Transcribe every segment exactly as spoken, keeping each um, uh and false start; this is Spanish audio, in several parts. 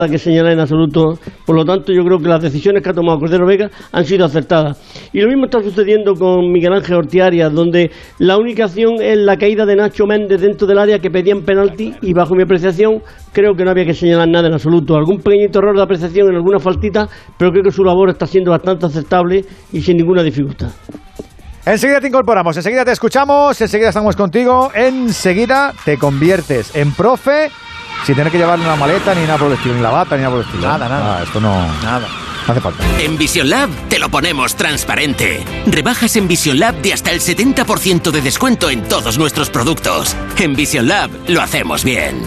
que señalar en absoluto. Por lo tanto, yo creo que las decisiones que ha tomado Cordero Vega han sido acertadas. Y lo mismo está sucediendo con Miguel Ángel Ortiarias, donde la única acción es la caída de Nacho Méndez dentro del área que pedían penalti, y bajo mi apreciación creo que no había que señalar nada en absoluto. Algún pequeñito error de apreciación en alguna faltita, pero creo que su labor está siendo bastante aceptable y sin ninguna dificultad. Enseguida te incorporamos, enseguida te escuchamos, enseguida estamos contigo, enseguida te conviertes en profe sin tener que llevar una maleta ni nada por el estilo, ni la bata ni nada por el estilo. Nada, nada. Ah, esto no... Nada. No hace falta. En Vision Lab te lo ponemos transparente. Rebajas en Vision Lab de hasta el setenta por ciento de descuento en todos nuestros productos. En Vision Lab lo hacemos bien.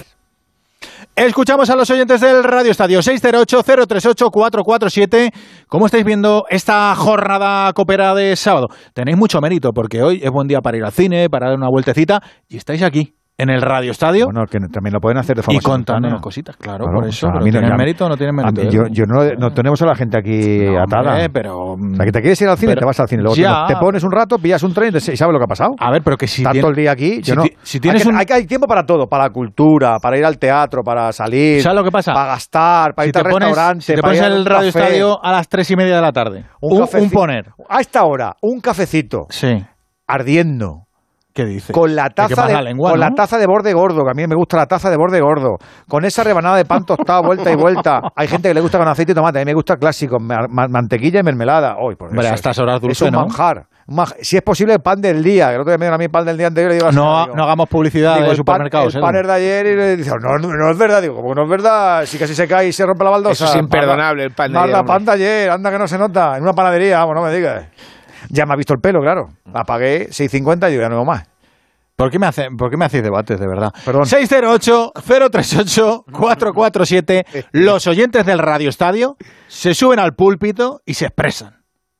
Escuchamos a los oyentes del Radio Estadio. Seis cero ocho, cero tres ocho, cuatro cuatro siete. ¿Cómo estáis viendo esta jornada copera de sábado? Tenéis mucho mérito porque hoy es buen día para ir al cine, para dar una vueltecita, y estáis aquí en el Radio Estadio. Bueno, que también lo pueden hacer de forma y contándonos cositas, claro, claro, por eso. O sea, pero mí no, ¿tienen ya, mérito o no tienen mérito? Mí, yo yo no, no tenemos a la gente aquí no, atada. Hombre, pero... O sea, que te quieres ir al cine, pero, te vas al cine. Luego ya, te, te pones un rato, pillas un tren y sabes lo que ha pasado. A ver, pero que si... Estás tiene, todo el día aquí. Si, yo no, si tienes hay, que, un... hay, hay tiempo para todo. Para la cultura, para ir al teatro, para salir. ¿Sabes lo que pasa? Para gastar, para si irte al pones, restaurante. Si te para pones ir el Radio café, Estadio a las tres y media de la tarde. Un, un, un poner. A esta hora, un cafecito. Sí. Ardiendo. ¿Qué dices? Con la taza de, la lengua, con ¿no? la taza de borde gordo, que a mí me gusta la taza de borde gordo, con esa rebanada de pan tostado vuelta y vuelta. Hay gente que le gusta con aceite y tomate, a mí me gusta clásico, ma- mantequilla y mermelada. Uy, por Hombre, eso, a estas horas dulce, es un ¿no? manjar. Un manjar. Si es posible, pan del día. El otro día me dieron a mí pan del día anterior y digo, no, digo, no hagamos publicidad digo, de el supermercados. Pan, el pan es de ayer y le dice, no, no, no es verdad. Digo, como no es verdad, si casi se cae y se rompe la baldosa. Eso es imperdonable, el pan de ayer. Marda, pan de ayer, anda que no se nota. En una panadería, vamos, no me digas. Ya me ha visto el pelo, claro. Apagué seis cincuenta y digo, ya no hago más. ¿Por qué me hace, por qué me hacéis debates, de verdad? Perdón. seis cero ocho, cero tres ocho, cuatro cuatro siete. Los oyentes del Radio Estadio se suben al púlpito y se expresan.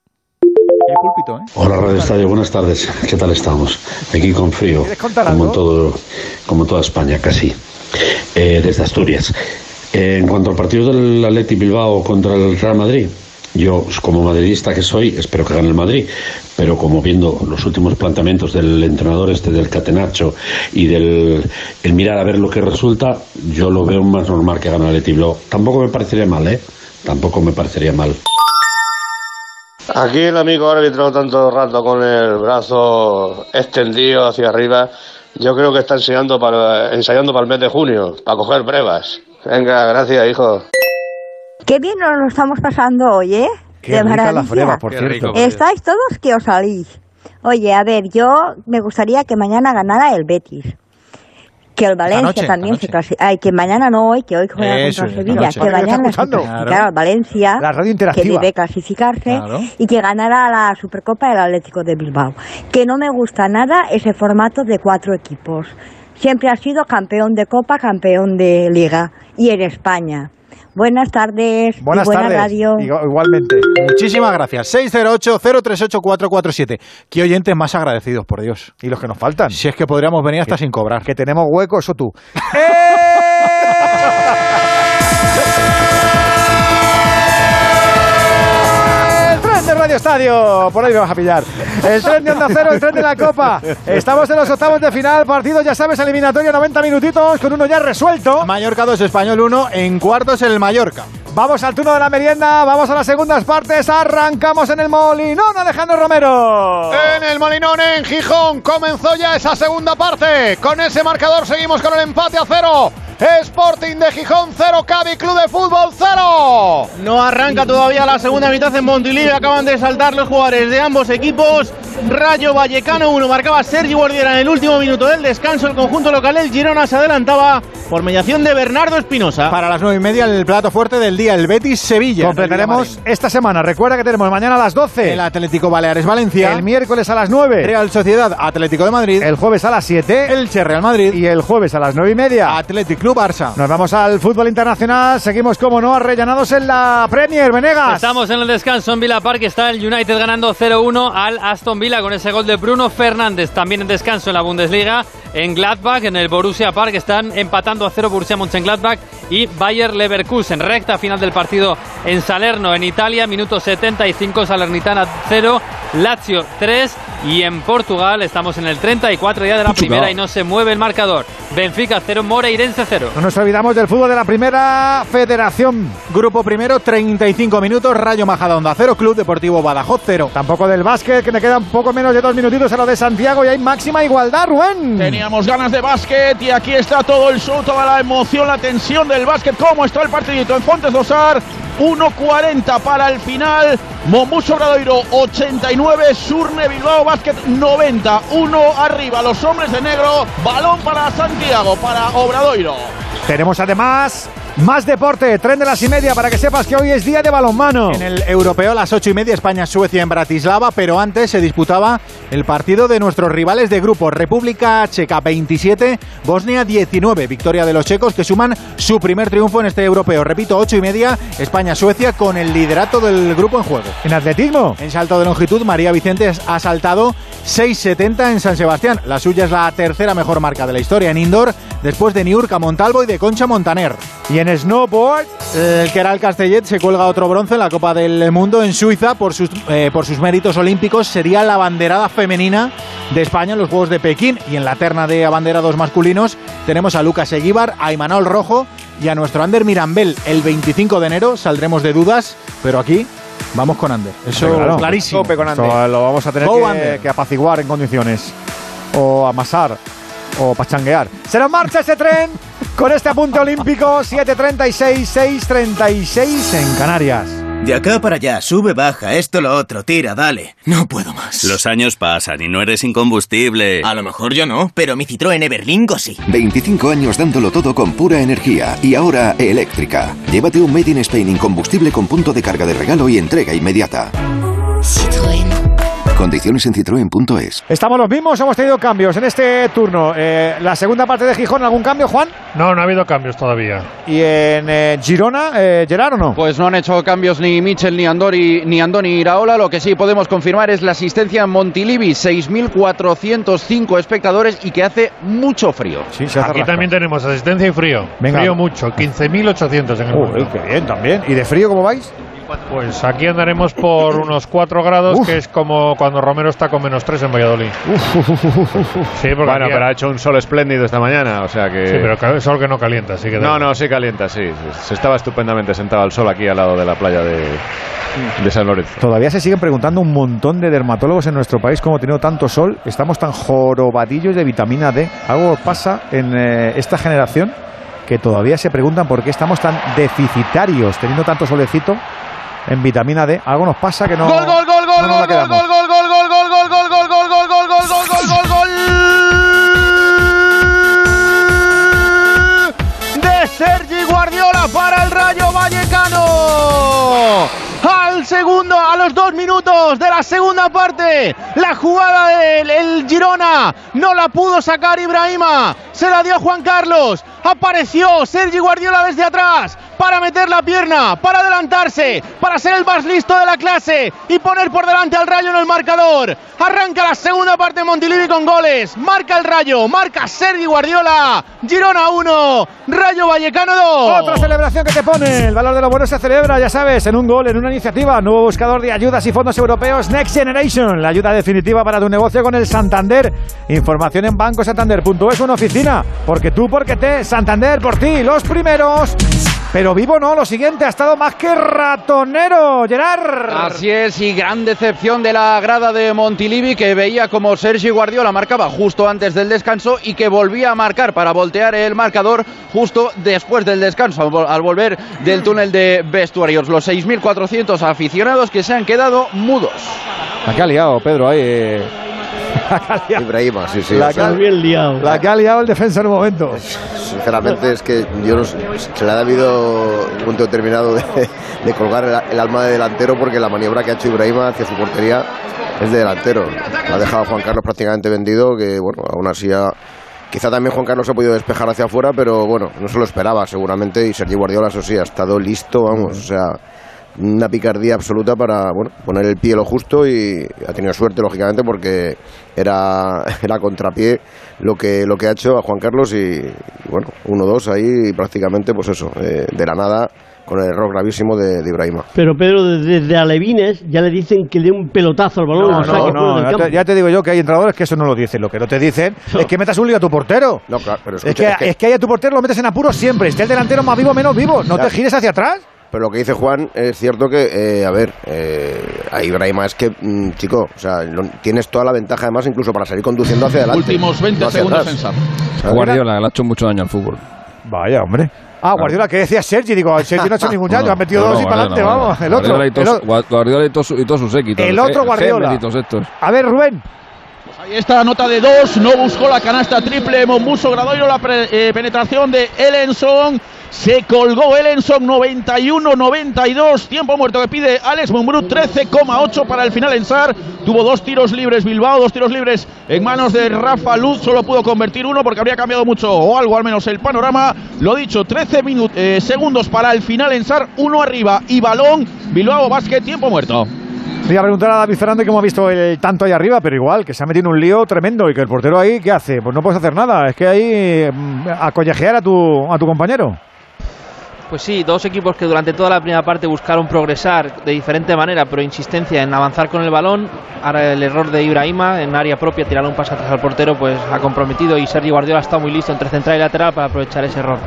Hay púlpito, ¿eh? Hola Radio Estadio, buenas tardes. ¿Qué tal estamos? Aquí con frío, como en todo, como toda España, casi. Eh, desde Asturias. Eh, en cuanto al partido del Athletic Bilbao contra el Real Madrid, yo, como madridista que soy, espero que gane el Madrid, pero como viendo los últimos planteamientos del entrenador este del Catenaccio y del el mirar a ver lo que resulta, yo lo veo más normal que gane el Athletic Bilbao. Tampoco me parecería mal, ¿eh? Tampoco me parecería mal. Aquí el amigo árbitro tanto rato con el brazo extendido hacia arriba, yo creo que está ensayando para, ensayando para el mes de junio, para coger pruebas. Venga, gracias, hijo. Qué bien nos lo estamos pasando hoy, ¿eh? Qué de rica la maravilla. freva, por Qué cierto. rico. Estáis todos que os salís. Oye, a ver, yo me gustaría que mañana ganara el Betis. Que el Valencia noche, también esta se clasificara. Ay, que mañana no hoy, que hoy juega Eso contra es, Sevilla. esta Que noche. mañana se escuchando? clasificara al Valencia. La radio Que interactiva. debe clasificarse. Claro. Y que ganara la Supercopa del Atlético de Bilbao. Que no me gusta nada ese formato de cuatro equipos. Siempre ha sido campeón de Copa, campeón de Liga. Y en España. Buenas tardes. Buenas y buena tardes. radio. Igualmente. Muchísimas gracias. seis cero ocho, cero tres ocho, cuatro cuatro siete. Qué oyentes más agradecidos, por Dios. Y los que nos faltan. Si es que podríamos venir hasta que, sin cobrar. Que tenemos hueco, eso tú. ¡El tren de Radio Estadio! Por ahí me vas a pillar. El tren de Onda Cero, el tren de la Copa. Estamos en los octavos de final. Partido, ya sabes, eliminatorio, noventa minutitos, con uno ya resuelto. Mallorca dos, Español uno. En cuartos el Mallorca. Vamos al turno de la merienda, vamos a las segundas partes. Arrancamos en el Molinón, Alejandro Romero. En el Molinón, en Gijón, comenzó ya esa segunda parte. Con ese marcador seguimos con el empate a cero. Sporting de Gijón cero, Cádiz Club de Fútbol cero. No arranca todavía la segunda mitad en Montilivi. Acaban de saltar los jugadores de ambos equipos. Rayo Vallecano uno, marcaba Sergi Guardiera en el último minuto del descanso. El conjunto local, el Girona, se adelantaba por mediación de Bernardo Espinosa. Para las nueve y media, el plato fuerte del día, el Betis-Sevilla. Completaremos esta semana. Recuerda que tenemos mañana a las doce. El Atlético Baleares-Valencia. El miércoles a las nueve. Real Sociedad, Atlético de Madrid. El jueves a las siete. Elche, Real Madrid. Y el jueves a las nueve y media. Atlético Club Barça. Nos vamos al fútbol internacional. Seguimos, como no, arrellanados en la Premier. Venegas. Estamos en el descanso en Villa Park. Está el United ganando cero uno al Aston Villa con ese gol de Bruno Fernández. También en descanso en la Bundesliga. En Gladbach, en el Borussia Park, están empatando a cero Borussia Mönchengladbach y Bayer Leverkusen. Recta final del partido en Salerno, en Italia, minuto setenta y cinco, Salernitana cero, Lazio tres. Y en Portugal estamos en el treinta y cuatro ya de la Portugal. primera y no se mueve el marcador. Benfica cero, Moreirense cero. No nos olvidamos del fútbol de la primera federación. Grupo primero, treinta y cinco minutos, Rayo Majadahonda cero, Club Deportivo Badajoz cero. Tampoco del básquet, que me quedan poco menos de dos minutitos a lo de Santiago y hay máxima igualdad, Rubén. Teníamos ganas de básquet y aquí está todo el show, toda la emoción, la tensión del básquet. ¿Cómo está el partidito en Fontes do Sar? uno cuarenta para el final. Mombus Obradoiro ochenta y nueve, Surne Bilbao Basket noventa. Uno arriba, los hombres de negro. Balón para Santiago, para Obradoiro. Tenemos además más deporte, tren de las y media, para que sepas que hoy es día de balonmano. En el europeo a las ocho y media, España-Suecia en Bratislava, pero antes se disputaba el partido de nuestros rivales de grupo. República Checa veintisiete, Bosnia diecinueve. Victoria de los checos que suman su primer triunfo en este europeo. Repito, ocho y media, España-Suecia con el liderato del grupo en juego. En atletismo. En salto de longitud, María Vicente ha saltado seis setenta en San Sebastián. La suya es la tercera mejor marca de la historia en indoor, después de Niurka Montalvo y de Concha Montaner. Y en snowboard, el Keral Castellet se cuelga otro bronce en la Copa del Mundo en Suiza por sus, eh, por sus méritos olímpicos. Sería la abanderada femenina de España en los Juegos de Pekín. Y en la terna de abanderados masculinos tenemos a Lucas Eguíbar, a Imanol Rojo y a nuestro Ander Mirambel. El veinticinco de enero saldremos de dudas, pero aquí vamos con Ander. Eso claro, clarísimo. Tope con Ander. Eso lo vamos a tener que, que apaciguar en condiciones. O amasar. O pachanguear. Se nos marcha ese tren con este apunte olímpico. siete treinta y seis, seis treinta y seis en Canarias. De acá para allá, sube, baja, esto, lo otro, tira, dale. No puedo más. Los años pasan y no eres incombustible. A lo mejor yo no, pero mi Citroën Everlingo sí. veinticinco años dándolo todo con pura energía y ahora eléctrica. Llévate un Made in Spain incombustible con punto de carga de regalo y entrega inmediata. Citroën. Condiciones en citroen punto es. Estamos los mismos, hemos tenido cambios en este turno. Eh, la segunda parte de Gijón, ¿algún cambio, Juan? No, no ha habido cambios todavía. ¿Y en eh, Girona, eh, Gerard o no? Pues no han hecho cambios ni Michel, ni Andori, ni Andoni Iraola. Lo que sí podemos confirmar es la asistencia en Montilivi, seis mil cuatrocientos cinco espectadores y que hace mucho frío. Sí, se hace Aquí rasca. también tenemos asistencia y frío. Venga. Frío mucho, quince mil ochocientos en el Uy, mundo. qué bien también. ¿Y de frío cómo vais? Pues aquí andaremos por unos cuatro grados, Uf. que es como cuando Romero está con menos tres en Valladolid. Sí, porque Bueno, aquí- pero ha hecho un sol espléndido esta mañana, o sea que... Sí, pero ca- sol que no calienta, así que... da No, igual. no, sí calienta, sí. Se estaba estupendamente sentado al sol aquí al lado de la playa de, de San Lorenzo. Todavía se siguen preguntando un montón de dermatólogos en nuestro país cómo teniendo tanto sol, estamos tan jorobadillos de vitamina D. Algo pasa en eh, esta generación que todavía se preguntan por qué estamos tan deficitarios teniendo tanto solecito en vitamina D. Algo nos pasa que no... Gol, gol, gol, no gol, nos la gol, gol, quedamos. gol, gol, gol, gol, gol, gol, gol, gol, gol, gol, gol, gol, gol, gol, gol, gol de Sergi Guardiola para el Rayo Vallecano. Al segundo, a los dos minutos de la segunda parte, la jugada del el Girona no la pudo sacar Ibrahima, se la dio Juan Carlos, apareció Sergi Guardiola desde atrás para meter la pierna, para adelantarse, para ser el más listo de la clase y poner por delante al Rayo en el marcador. Arranca la segunda parte Montilivi con goles, marca el Rayo, marca Sergi Guardiola, Girona uno, Rayo Vallecano dos. Otra celebración que te pone. El valor de lo bueno se celebra, ya sabes, en un gol, en una iniciativa. Nuevo buscador de ayudas y fondos europeos Next Generation. La ayuda definitiva para tu negocio con el Santander. Información en banco santander punto es, una oficina. Porque tú, porque te, Santander por ti, los primeros. Pero vivo no, lo siguiente, ha estado más que ratonero, Gerard. Así es, y gran decepción de la grada de Montilivi, que veía como Sergi Guardiola marcaba justo antes del descanso y que volvía a marcar para voltear el marcador justo después del descanso, al, vol- al volver del túnel de vestuarios. Los seis mil cuatrocientos aficionados que se han quedado mudos. La que ha liado, Pedro, ahí. Eh. Ibrahima, sí, sí. La o sea, que, bien liado. la que ha liado el defensa en un momento. sinceramente es que yo no sé, se le ha debido un punto determinado de, de colgar el, el alma de delantero, porque la maniobra que ha hecho Ibrahima hacia su portería es de delantero. La ha dejado a Juan Carlos prácticamente vendido, que bueno, aún así ha, quizá también Juan Carlos ha podido despejar hacia afuera, pero bueno, no se lo esperaba seguramente, y Sergi Guardiola, eso sí, ha estado listo, vamos, o sea, una picardía absoluta para bueno, poner el pie lo justo, y ha tenido suerte lógicamente porque era, era contrapié lo que, lo que ha hecho a Juan Carlos, y, y bueno, uno dos ahí prácticamente, pues eso, eh, de la nada con el error gravísimo de, de Ibrahima. Pero Pedro, desde, desde Alevines ya le dicen que le dé un pelotazo al balón. No, no, no, no ya, te, ya te digo yo que hay entrenadores que eso no lo dicen. Lo que no te dicen no. es que metas un lío a tu portero. No, claro, pero escucha, es, que, es, que, es que ahí a tu portero lo metes en apuros siempre. Esté el delantero más vivo o menos vivo. No claro. te gires hacia atrás. Pero lo que dice Juan es cierto que, eh, a ver, eh, a Ibrahima es que, mmm, chico, o sea, lo, tienes toda la ventaja además incluso para salir conduciendo hacia adelante. Últimos veinte no segundos en Sam. Guardiola, le ha hecho mucho daño al fútbol. Vaya, hombre. Ah, Guardiola, ¿qué decía Sergi? Digo, Sergi no ha hecho ningún daño, no, ha metido no, dos y para adelante, no, vamos. El otro. Guardiola y todos Guardiola y todo, y todo su séquito. El otro Guardiola. A ver, Rubén. Ahí está, nota de dos, no buscó la canasta triple Mombuso Gradoiro, la pre, eh, penetración de Ellenson, se colgó Ellenson, noventa y uno noventa y dos, tiempo muerto que pide Alex Mumbrú, trece coma ocho para el final en Sar, tuvo dos tiros libres Bilbao, dos tiros libres en manos de Rafa Luz, solo pudo convertir uno porque habría cambiado mucho o algo al menos el panorama, lo dicho, trece minutos, eh, segundos para el final en Sar, uno arriba y balón, Bilbao Basket, tiempo muerto. Voy a preguntar a David Fernández cómo ha visto el tanto ahí arriba, pero igual, que se ha metido en un lío tremendo y que el portero ahí, ¿qué hace? Pues no puedes hacer nada, es que ahí a collejear a tu, a tu compañero. Pues sí, dos equipos que durante toda la primera parte buscaron progresar de diferente manera, pero insistencia en avanzar con el balón. Ahora el error de Ibrahima en área propia, tirar un pase atrás al portero, pues ha comprometido y Sergi Guardiola está muy listo entre central y lateral para aprovechar ese error.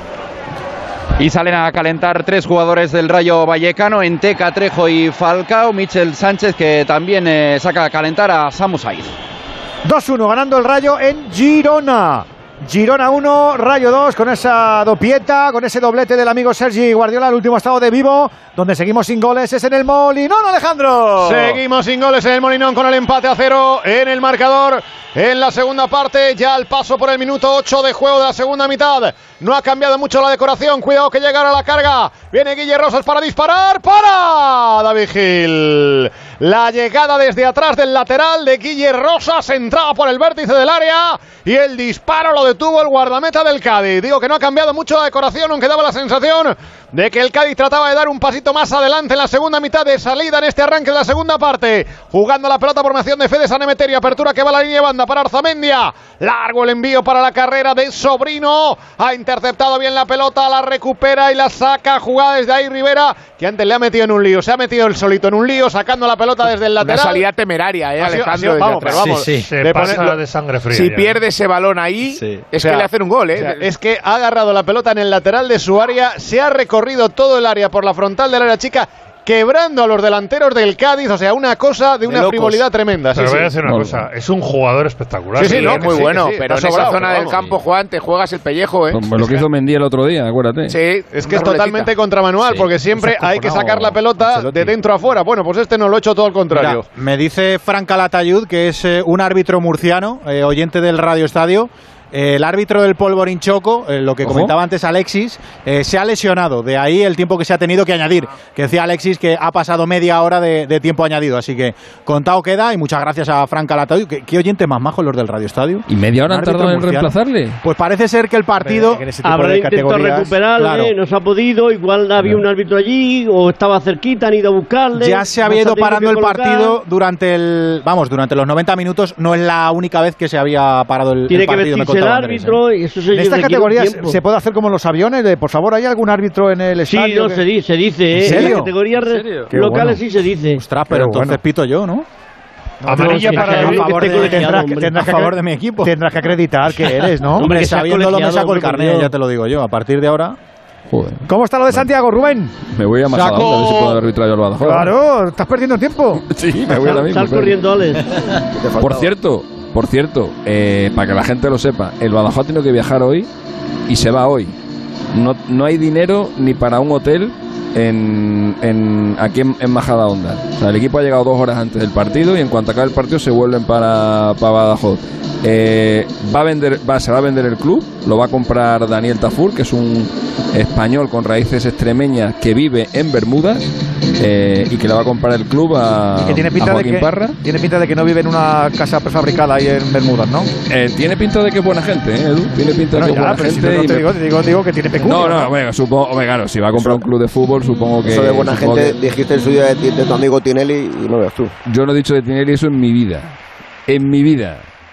Y salen a calentar tres jugadores del Rayo Vallecano, Enteca, Trejo y Falcao. Michel Sánchez, que también eh, saca a calentar a Samu Saiz. dos uno ganando el Rayo en Girona. Girona uno, Rayo dos, con esa dopieta, con ese doblete del amigo Sergi Guardiola, el último estado de Vivo, donde seguimos sin goles, es en el Molinón, Alejandro. Seguimos sin goles en el Molinón con el empate a cero en el marcador. En la segunda parte, ya al paso por el minuto ocho de juego de la segunda mitad. No ha cambiado mucho la decoración, cuidado que llega a la carga. Viene Guille Rosas para disparar, para David Gil. La llegada desde atrás del lateral de Guille Rosas, entraba por el vértice del área y el disparo lo detuvo el guardameta del Cádiz. Digo que no ha cambiado mucho la decoración, aunque daba la sensación de que el Cádiz trataba de dar un pasito más adelante en la segunda mitad de salida en este arranque de la segunda parte. Jugando la pelota por mención de Fede San Emeterio, apertura que va a la línea de banda para Arzamendia. Largo el envío para la carrera de Sobrino. Ha interceptado bien la pelota, la recupera y la saca. Jugada desde ahí Rivera, que antes le ha metido en un lío. Se ha metido el solito en un lío, sacando la pelota desde el lateral. Una salida temeraria, eh, Alejandro. Ha sido, vamos, pero vamos. Sí, sí. Se pasa pone, de sangre fría. Si ya. pierde ese balón ahí, sí. es o sea, que le hacen un gol, eh. O sea, es que ha agarrado la pelota en el lateral de su área, se ha recorrido todo el área por la frontal del área chica, quebrando a los delanteros del Cádiz, o sea, una cosa de una de frivolidad tremenda. Pero sí, voy a sí. decir una cosa, es un jugador espectacular. Sí, sí, no, sí, muy sí, bueno, sí, pero en sobrado, esa zona pero del campo, Juan, te juegas el pellejo, ¿eh? Como lo que hizo Mendy el otro día, acuérdate. Sí, es que es totalmente contramanual, sí, porque siempre hay que sacar la pelota de dentro a fuera. Bueno, pues este no lo ha hecho todo al contrario. Mira, me dice Fran Calatayud, que es eh, un árbitro murciano, eh, oyente del Radio Estadio. El árbitro del Polvorín Choco, eh, lo que ¿Cómo? comentaba antes Alexis, eh, se ha lesionado. De ahí el tiempo que se ha tenido que añadir. Que decía Alexis que ha pasado media hora de, de tiempo añadido. Así que contado queda y muchas gracias a Fran Calatayud. ¿Qué, qué oyente más majo los del Radio Estadio? ¿Y media hora han tardado en reemplazarle? Pues parece ser que el partido... Habrá intentado recuperarle, claro. no se ha podido. Igual había claro. un árbitro allí o estaba cerquita, han ido a buscarle. Ya se había ido parando el partido durante el... Vamos, durante los noventa minutos. No es la única vez que se había parado el, Tiene el partido. Tiene que vestirse el árbitro... Andrés, ¿eh? Eso se en estas categorías se puede hacer como los aviones, de por favor, ¿hay algún árbitro en el estadio? Sí, no, que... se dice, se dice, ¿eh? ¿En serio? En las categorías locales bueno. sí se dice. Ostras, pero entonces bueno. pito yo, ¿no? No, amarilla no, para el favor, de, tendrás, tendrás a favor que, de mi equipo. Tendrás que acreditar que eres, ¿no? Hombre, que sabiéndolo me saco el carnet, ya te lo digo yo. A partir de ahora... Joder. ¿Cómo está lo de Santiago, Rubén? Me voy a más Saco... a ver si puedo arbitrar yo al Badajoz. Claro, estás perdiendo tiempo. Sí, me voy ahora mismo. Estás corriendo, Alex. Por cierto, por cierto, eh, para que la gente lo sepa, el Badajoz ha tenido que viajar hoy y se va hoy. No, no hay dinero ni para un hotel en, en aquí en, en Majadahonda. O sea, el equipo ha llegado dos horas antes del partido y en cuanto acabe el partido se vuelven para, para Badajoz. Eh, va a vender, va, se va a vender el club, lo va a comprar Daniel Tafur, que es un español con raíces extremeñas que vive en Bermudas eh, y que le va a comprar el club a, que tiene pinta a Joaquín de que, Parra. Tiene pinta de que no vive en una casa prefabricada ahí en Bermudas, ¿no? Eh, tiene pinta de que es buena gente, ¿eh, Edu? Tiene pinta bueno, de que es buena gente. Si no te, me... digo, te, digo, te digo que tiene pecunia. No, no, no, bueno, supongo, hombre, claro, si va a comprar un club de fútbol, supongo que... Eso de buena gente, que... dijiste el suyo de, de tu amigo Tinelli y no veas tú. Yo no he dicho de Tinelli eso en mi vida. En mi vida.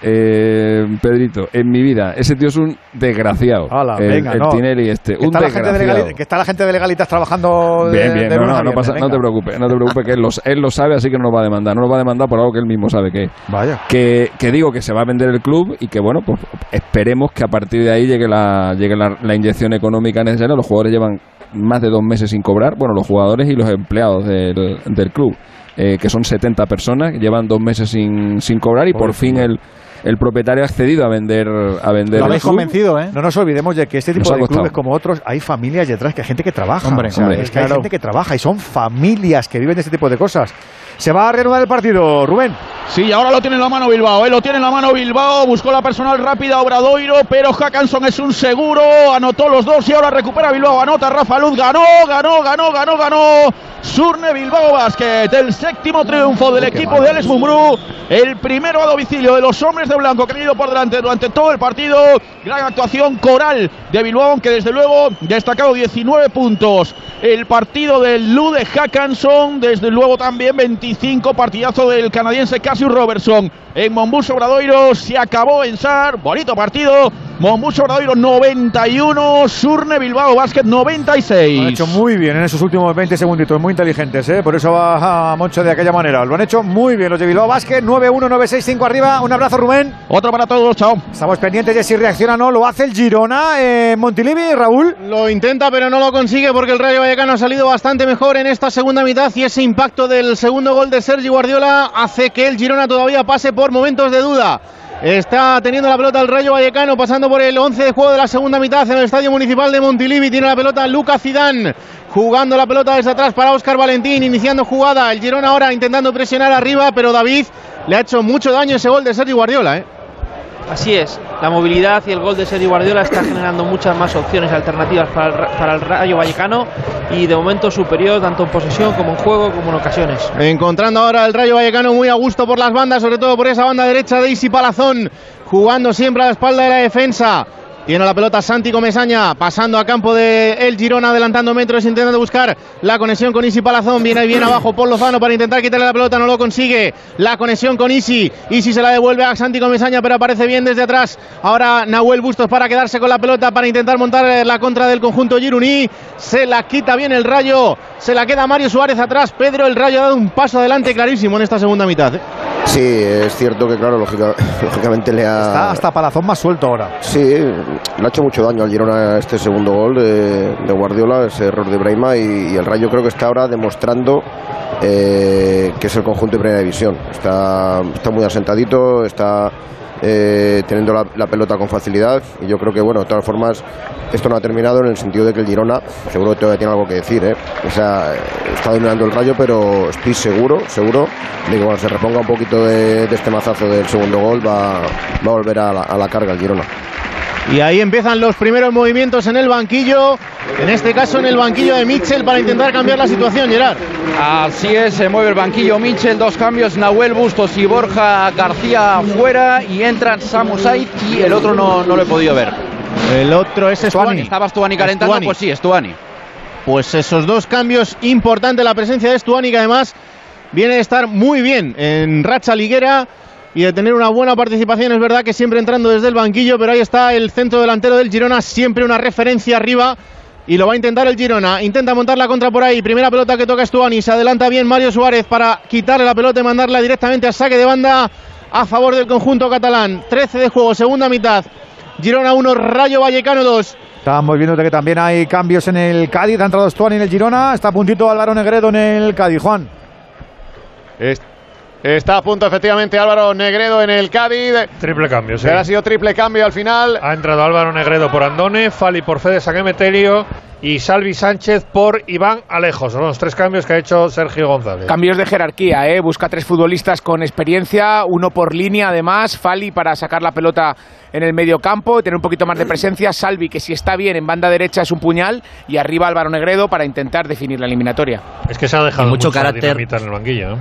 eh, Pedrito, en mi vida, ese tío es un desgraciado. Hola, el, venga, el no. Tinelli este, un está desgraciado. La gente de Legali, que está la gente de Legalitas trabajando de, bien, bien, de no, lunes no, a no, viernes, pasa, no te preocupes, no te preocupes, que él lo, él lo sabe, así que no lo va a demandar. No lo va a demandar por algo que él mismo sabe que es. Vaya. Que, que digo que se va a vender el club y que, bueno, pues esperemos que a partir de ahí llegue la, llegue la, la inyección económica necesaria. Los jugadores llevan más de dos meses sin cobrar, bueno, los jugadores y los empleados del, del club, eh, que son setenta personas, llevan dos meses sin, sin cobrar y por, por fin el el propietario ha accedido a vender a vender Lo habéis el club. convencido, ¿eh? No nos olvidemos de que este tipo de clubes como otros hay familias detrás, que hay gente que trabaja. Hombre, o sea, hombre, es que claro. hay gente que trabaja y son familias que viven de este tipo de cosas. Se va a reanudar el partido, Rubén. Sí, ahora lo tiene en la mano Bilbao, ¿eh? Lo tiene en la mano Bilbao, buscó la personal rápida Obradoiro, pero Hackanson es un seguro, anotó los dos y ahora recupera Bilbao, anota Rafa Luz, ganó, ganó, ganó, ganó, ganó, Surne Bilbao Basket, el séptimo triunfo del equipo de Alex Mumbrú, el primero a domicilio de los hombres de blanco que han ido por delante durante todo el partido, gran actuación coral de Bilbao, aunque desde luego destacado diecinueve puntos, el partido del Lude Hackanson, desde luego también veinticinco, partidazo del canadiense Cassius Robertson en Monbus Obradoiro, se acabó en Sar, bonito partido, Monbus Obradoiro noventa y uno, Surne Bilbao Basket noventa y seis. Lo han hecho muy bien en esos últimos veinte segunditos, muy inteligentes, ¿eh? Por eso va a Moncho de aquella manera. Lo han hecho muy bien los de Bilbao Basket, nueve uno, nueve seis cinco arriba. Un abrazo, Rubén. Otro para todos, chao. Estamos pendientes de si reacciona o no. Lo hace el Girona en Montilivi, Raúl. Lo intenta, pero no lo consigue porque el Rayo Vallecano ha salido bastante mejor en esta segunda mitad y ese impacto del segundo gol de Sergi Guardiola hace que el Girona todavía pase por momentos de duda. Está teniendo la pelota el Rayo Vallecano, pasando por el once de juego de la segunda mitad en el Estadio Municipal de Montilivi. Tiene la pelota Lucas Zidane, jugando la pelota desde atrás para Óscar Valentín, iniciando jugada. El Girona ahora intentando presionar arriba, pero David le ha hecho mucho daño ese gol de Sergi Guardiola, ¿eh? Así es, la movilidad y el gol de Sergi Guardiola está generando muchas más opciones alternativas para el, para el Rayo Vallecano y de momento superior tanto en posesión como en juego como en ocasiones. Encontrando ahora el Rayo Vallecano muy a gusto por las bandas, sobre todo por esa banda derecha de Isi Palazón, jugando siempre a la espalda de la defensa. Tiene la pelota Santi Comesaña, pasando a campo de el Girona, adelantando metros, intentando buscar la conexión con Isi Palazón. Viene ahí bien abajo Paul Lozano para intentar quitarle la pelota, no lo consigue. La conexión con Isi, Isi se la devuelve a Santi Comesaña, pero aparece bien desde atrás. Ahora Nahuel Bustos para quedarse con la pelota, para intentar montar la contra del conjunto gironí. Se la quita bien el Rayo, se la queda Mario Suárez atrás. Pedro, el Rayo ha dado un paso adelante clarísimo en esta segunda mitad, ¿eh? Sí, es cierto que claro, lógica, lógicamente le ha... Está hasta Palazón más suelto ahora. Sí, le ha hecho mucho daño al Girona este segundo gol de, de Guardiola, ese error de Brahima, y, y el Rayo creo que está ahora demostrando eh, que es el conjunto de primera división. Está, está muy asentadito, está eh, teniendo la, la pelota con facilidad, y yo creo que, bueno, de todas formas, esto no ha terminado en el sentido de que el Girona seguro que todavía tiene algo que decir, ¿eh? O sea, está dominando el Rayo, pero estoy seguro, seguro de que cuando se reponga un poquito de, de este mazazo del segundo gol va, va a volver a la, a la carga el Girona. Y ahí empiezan los primeros movimientos en el banquillo, en este caso en el banquillo de Mitchell, para intentar cambiar la situación, Gerard. Así es, se mueve el banquillo Mitchell, dos cambios, Nahuel Bustos y Borja García fuera, y entran Samu Saiz y el otro no, no lo he podido ver. El otro es Estuani. ¿Estaba Estuani calentando? Estuani. Pues sí, Estuani. Pues esos dos cambios, importante la presencia de Estuani, que además viene de estar muy bien en racha liguera y de tener una buena participación. Es verdad que siempre entrando desde el banquillo, pero ahí está el centro delantero del Girona, siempre una referencia arriba, y lo va a intentar el Girona. Intenta montar la contra por ahí, primera pelota que toca Estuani, se adelanta bien Mario Suárez para quitarle la pelota y mandarla directamente a saque de banda a favor del conjunto catalán. trece de juego, segunda mitad, Girona uno, Rayo Vallecano dos. Estamos viendo que también hay cambios en el Cádiz. Ha entrado Estuani en el Girona, está a puntito Álvaro Negredo en el Cádiz. Juan. Este. Está a punto efectivamente Álvaro Negredo en el Cádiz. Triple cambio, sí. Ha sido triple cambio al final. Ha entrado Álvaro Negredo por Andone, Fali por Fede Saquemeterio y Salvi Sánchez por Iván Alejo. Son los tres cambios que ha hecho Sergio González. Cambios de jerarquía, ¿eh? Busca tres futbolistas con experiencia, uno por línea además, Fali para sacar la pelota en el medio campo, tener un poquito más de presencia, Salvi que si está bien en banda derecha es un puñal, y arriba Álvaro Negredo para intentar definir la eliminatoria. Es que se ha dejado mucho mucha carácter dinamita en el banquillo, ¿eh?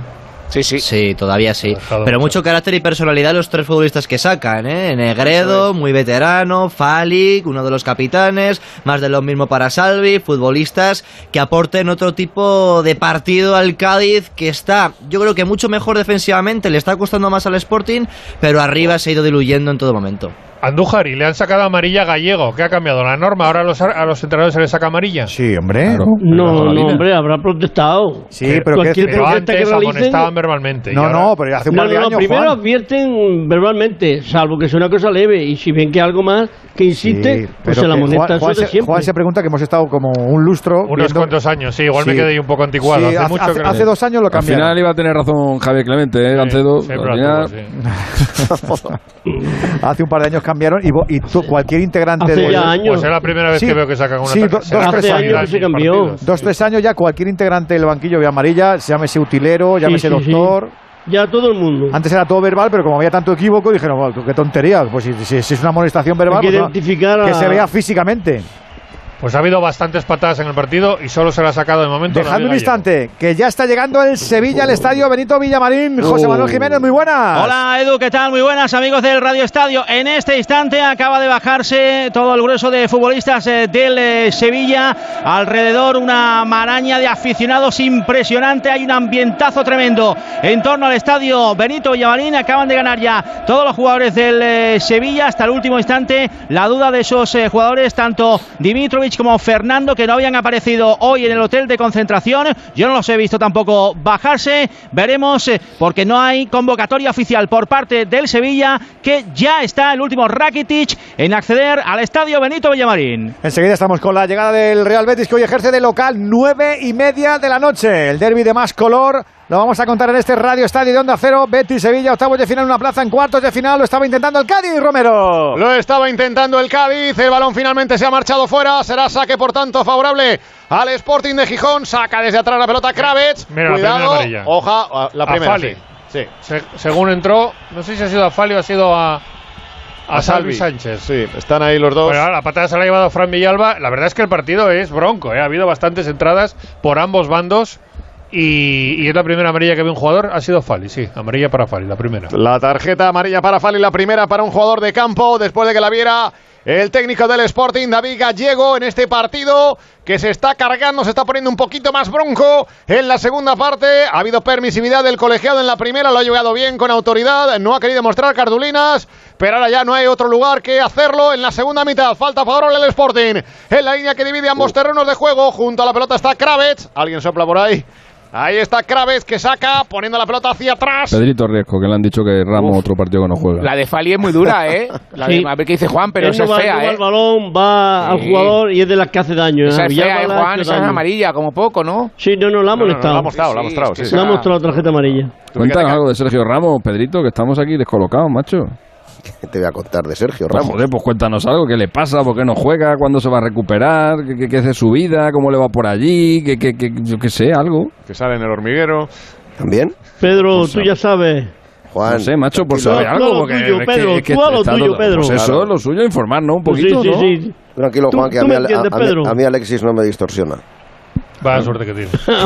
Sí, sí. Sí, todavía sí. Pero mucho carácter y personalidad los tres futbolistas que sacan, ¿eh? Negredo, muy veterano, Falic, uno de los capitanes, más de lo mismo para Salvi, futbolistas que aporten otro tipo de partido al Cádiz, que está, yo creo que mucho mejor defensivamente, le está costando más al Sporting, pero arriba se ha ido diluyendo en todo momento. Andújar, y le han sacado amarilla a Gallego. ¿Qué ha cambiado la norma? ¿Ahora a los, a los entrenadores se les saca amarilla? Sí, hombre. Claro. No, no, hombre, habrá protestado. Sí, pero, cualquier que, pero protesta antes que realicen... amonestaban verbalmente. No, ahora... no, pero hace un No, par de no, no, años, primero Juan. advierten verbalmente, salvo que sea una cosa leve, y si ven que algo más que insiste, Sí, pues pero se la que amonesta. Juan, Eso Juan de se, siempre. Juan se pregunta que hemos estado como un lustro. Unos viendo... cuantos años, sí, igual Sí. me quedé un poco anticuado. Sí, hace, hace, mucho hace, que no... hace dos años lo Al cambiaron. final iba a tener razón Javier Clemente, ¿eh? Gancedo. Sí, Al pero final... tuvo, sí. Hace un par de años cambiaron y, vo- y tú, cualquier integrante Hace de... ya años. Pues es la primera vez Sí. que veo que sacan una Sí, do- tarjeta. dos, tres Hace años que se cambió. partidos. Dos, tres años ya cualquier integrante del banquillo ve amarilla, llámese utilero, llámese sí, sí. doctor. Ya todo el mundo. Antes era todo verbal, pero como había tanto equívoco, dijeron, bueno, qué tontería. Pues si, si- si es una amonestación verbal, Hay que pues no, identificar a... que se vea físicamente. Pues ha habido bastantes patadas en el partido y solo se le ha sacado de momento. Dejadme David un Gallego. instante, que ya está llegando el Sevilla al estadio Benito Villamarín. José Manuel Jiménez, muy buenas. Hola Edu, ¿qué tal? Muy buenas amigos del Radio Estadio. En este instante acaba de bajarse todo el grueso de futbolistas eh, del eh, Sevilla. Alrededor una maraña de aficionados impresionante. Hay un ambientazo tremendo en torno al estadio Benito Villamarín. Acaban de ganar ya todos los jugadores del eh, Sevilla. Hasta el último instante la duda de esos eh, jugadores, tanto Dimitrovic como Fernando, que no habían aparecido hoy en el hotel de concentración. Yo no los he visto tampoco bajarse. Veremos, eh, porque no hay convocatoria oficial por parte del Sevilla, que ya está el último Rakitic en acceder al estadio Benito Villamarín. Enseguida estamos con la llegada del Real Betis, que hoy ejerce de local, nueve y media de la noche. El derbi de más color lo vamos a contar en este Radio Estadio de Onda Cero. Betis Sevilla, octavos de final, una plaza en cuartos de final. Lo estaba intentando el Cádiz, Romero. Lo estaba intentando el Cádiz, el balón finalmente se ha marchado fuera, será saque por tanto favorable al Sporting de Gijón, saca desde atrás la pelota Kravets, Mira, la cuidado, primera amarilla. hoja, la A primera, Fali. sí. sí. Se- según entró, no sé si ha sido a Fali o ha sido a, a, A Salvi Salvi. Sánchez. Sí, están ahí los dos. Pero ahora la patada se la ha llevado Fran Villalba. La verdad es que el partido es bronco, ¿eh? Ha habido bastantes entradas por ambos bandos. Y, y es la primera amarilla que ve un jugador. Ha sido Fali, sí, amarilla para Fali, la primera. La tarjeta amarilla para Fali, la primera para un jugador de campo, después de que la viera el técnico del Sporting, David Gallego, en este partido que se está cargando, se está poniendo un poquito más bronco en la segunda parte. Ha habido permisividad del colegiado en la primera, lo ha llegado bien con autoridad, no ha querido mostrar cartulinas, pero ahora ya no hay otro lugar que hacerlo en la segunda mitad. Falta favorable al Sporting en la línea que divide ambos terrenos de juego. Junto a la pelota está Kravets, alguien sopla por ahí. Ahí está Kravets, que saca, poniendo la pelota hacia atrás. Pedrito Riesco, que le han dicho que Ramos otro partido que no juega. La de Fali es muy dura, ¿eh? La de, Sí. a ver qué dice Juan, pero Él esa no es va, fea, no va ¿eh? al balón, va al Sí. jugador y es de las que hace daño. Esa ¿eh? es fea, Villalba ¿eh, le ha Juan? hecho Esa es daño. amarilla, como poco, ¿no? Sí, no, no, la ha No, no, no, molestado. la ha mostrado, la ha Sí, mostrado, es que sí. Le ha mostrado la tarjeta amarilla. Cuéntanos algo de Sergio Ramos, Pedrito, que estamos aquí descolocados, macho. ¿Qué te voy a contar de Sergio Pues, Ramos? joder, pues cuéntanos algo, ¿qué le pasa? ¿Por qué no juega? ¿Cuándo se va a recuperar? ¿Qué, qué, qué hace su vida? ¿Cómo le va por allí? ¿Qué, qué, qué, yo qué sé, algo? Que sale en el hormiguero. ¿También? Pedro, Pues, tú ya sabes. Juan. No sé, macho, por Tú saber haz algo. lo Porque tuyo, es Pedro, que, es que tú haz lo está tuyo, todo- Pedro. Pues eso, Claro. lo suyo, informarnos un Pues poquito, sí, ¿no? sí, sí. Tranquilo, Tú- Juan, que tú a mí, me a- entiendes, a mí- Pedro. a mí Alexis no me distorsiona. Vaya suerte que tiene.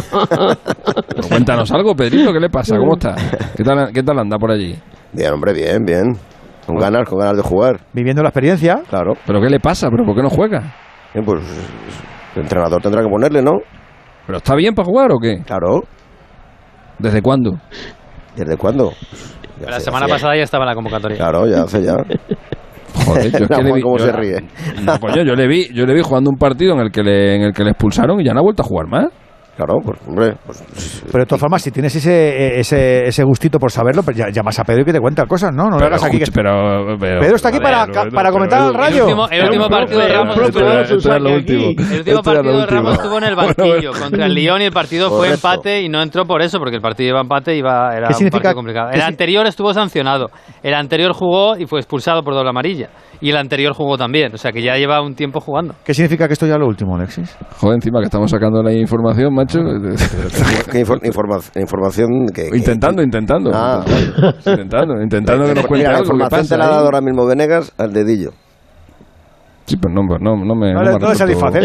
Pues cuéntanos algo, Pedrito, ¿qué le pasa? ¿Cómo está? ¿Qué tal, qué tal anda por allí? Bien, hombre, bien, bien. Con ganas, con ganas de jugar. Viviendo la experiencia. Claro. ¿Pero qué le pasa? ¿Pero por qué no juega? Bien, pues el entrenador tendrá que ponerle, ¿no? ¿Pero está bien para jugar o qué? Claro. ¿Desde cuándo? ¿Desde cuándo? Ya La hace- semana hacía- pasada ya estaba en la convocatoria. Claro, ya hace ya. Joder, yo es que Juan, le vi, cómo yo- se ríe. No, coño, yo le vi, yo le vi jugando un partido en el que le, en el que le expulsaron y ya no ha vuelto a jugar más. Claro, pues hombre. Pues, Pero de todas formas, si tienes ese, ese, ese gustito por saberlo, pues ya, llamas a Pedro y que te cuenta cosas, ¿no? No le Pero, hagas aquí que... escucha, pero, pero- Pedro está aquí a para, ver, ca- pero- para pero- comentar al pero- rayo. El último, el último partido de Ramos, Esto era- esto era lo último. el último Esto era partido lo de Ramos último. estuvo en el Bueno, banquillo bueno. contra el Lyon y el partido fue Correcto. empate y no entró por eso, porque el partido iba empate y iba, era ¿Qué un significa- partido complicado. qué El si- anterior estuvo sancionado, el anterior jugó y fue expulsado por doble amarilla y el anterior jugó también, o sea que ya lleva un tiempo jugando. ¿Qué significa que esto ya es lo último, Alexis? Joder, encima que estamos sacando la información, macho. ¿Qué infor- informa- información que, que- Intentando, intentando. Ah. Intentando, intentando que nos cuente Mira, la algo. ¿Qué información pasa te la ha ahí? dado ahora mismo Venegas al dedillo. Sí, pero no, no, no me, no, no me no satisface.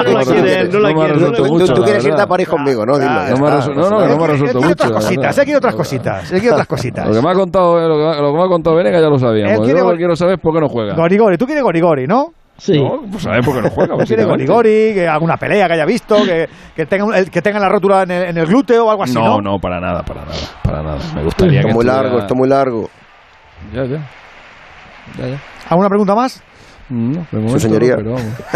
Tú quieres irte a París conmigo, ¿no? Dilo, no, me resu- no, no, no me ha resuelto mucho. Otras cositas, aquí otras cositas, aquí otras cositas. Lo que me ha contado, lo que, lo que me ha contado Venega ya lo sabíamos. Yo lo que quiero saber es por qué no juega. Gorigori, tú quieres Gorigori, ¿no? Sí. No, pues a ver por qué no juega. ¿Quiere Gorigori, que alguna pelea que haya visto, que, que, tenga, que tenga la rótula en el, en el glúteo o algo así? No, no, no, para nada, para nada, para nada. Me gustaría esto que muy estuviera... largo, esto muy largo. Ya, ya. Ya, ya. ¿Alguna pregunta más? No, Su señoría. No, pero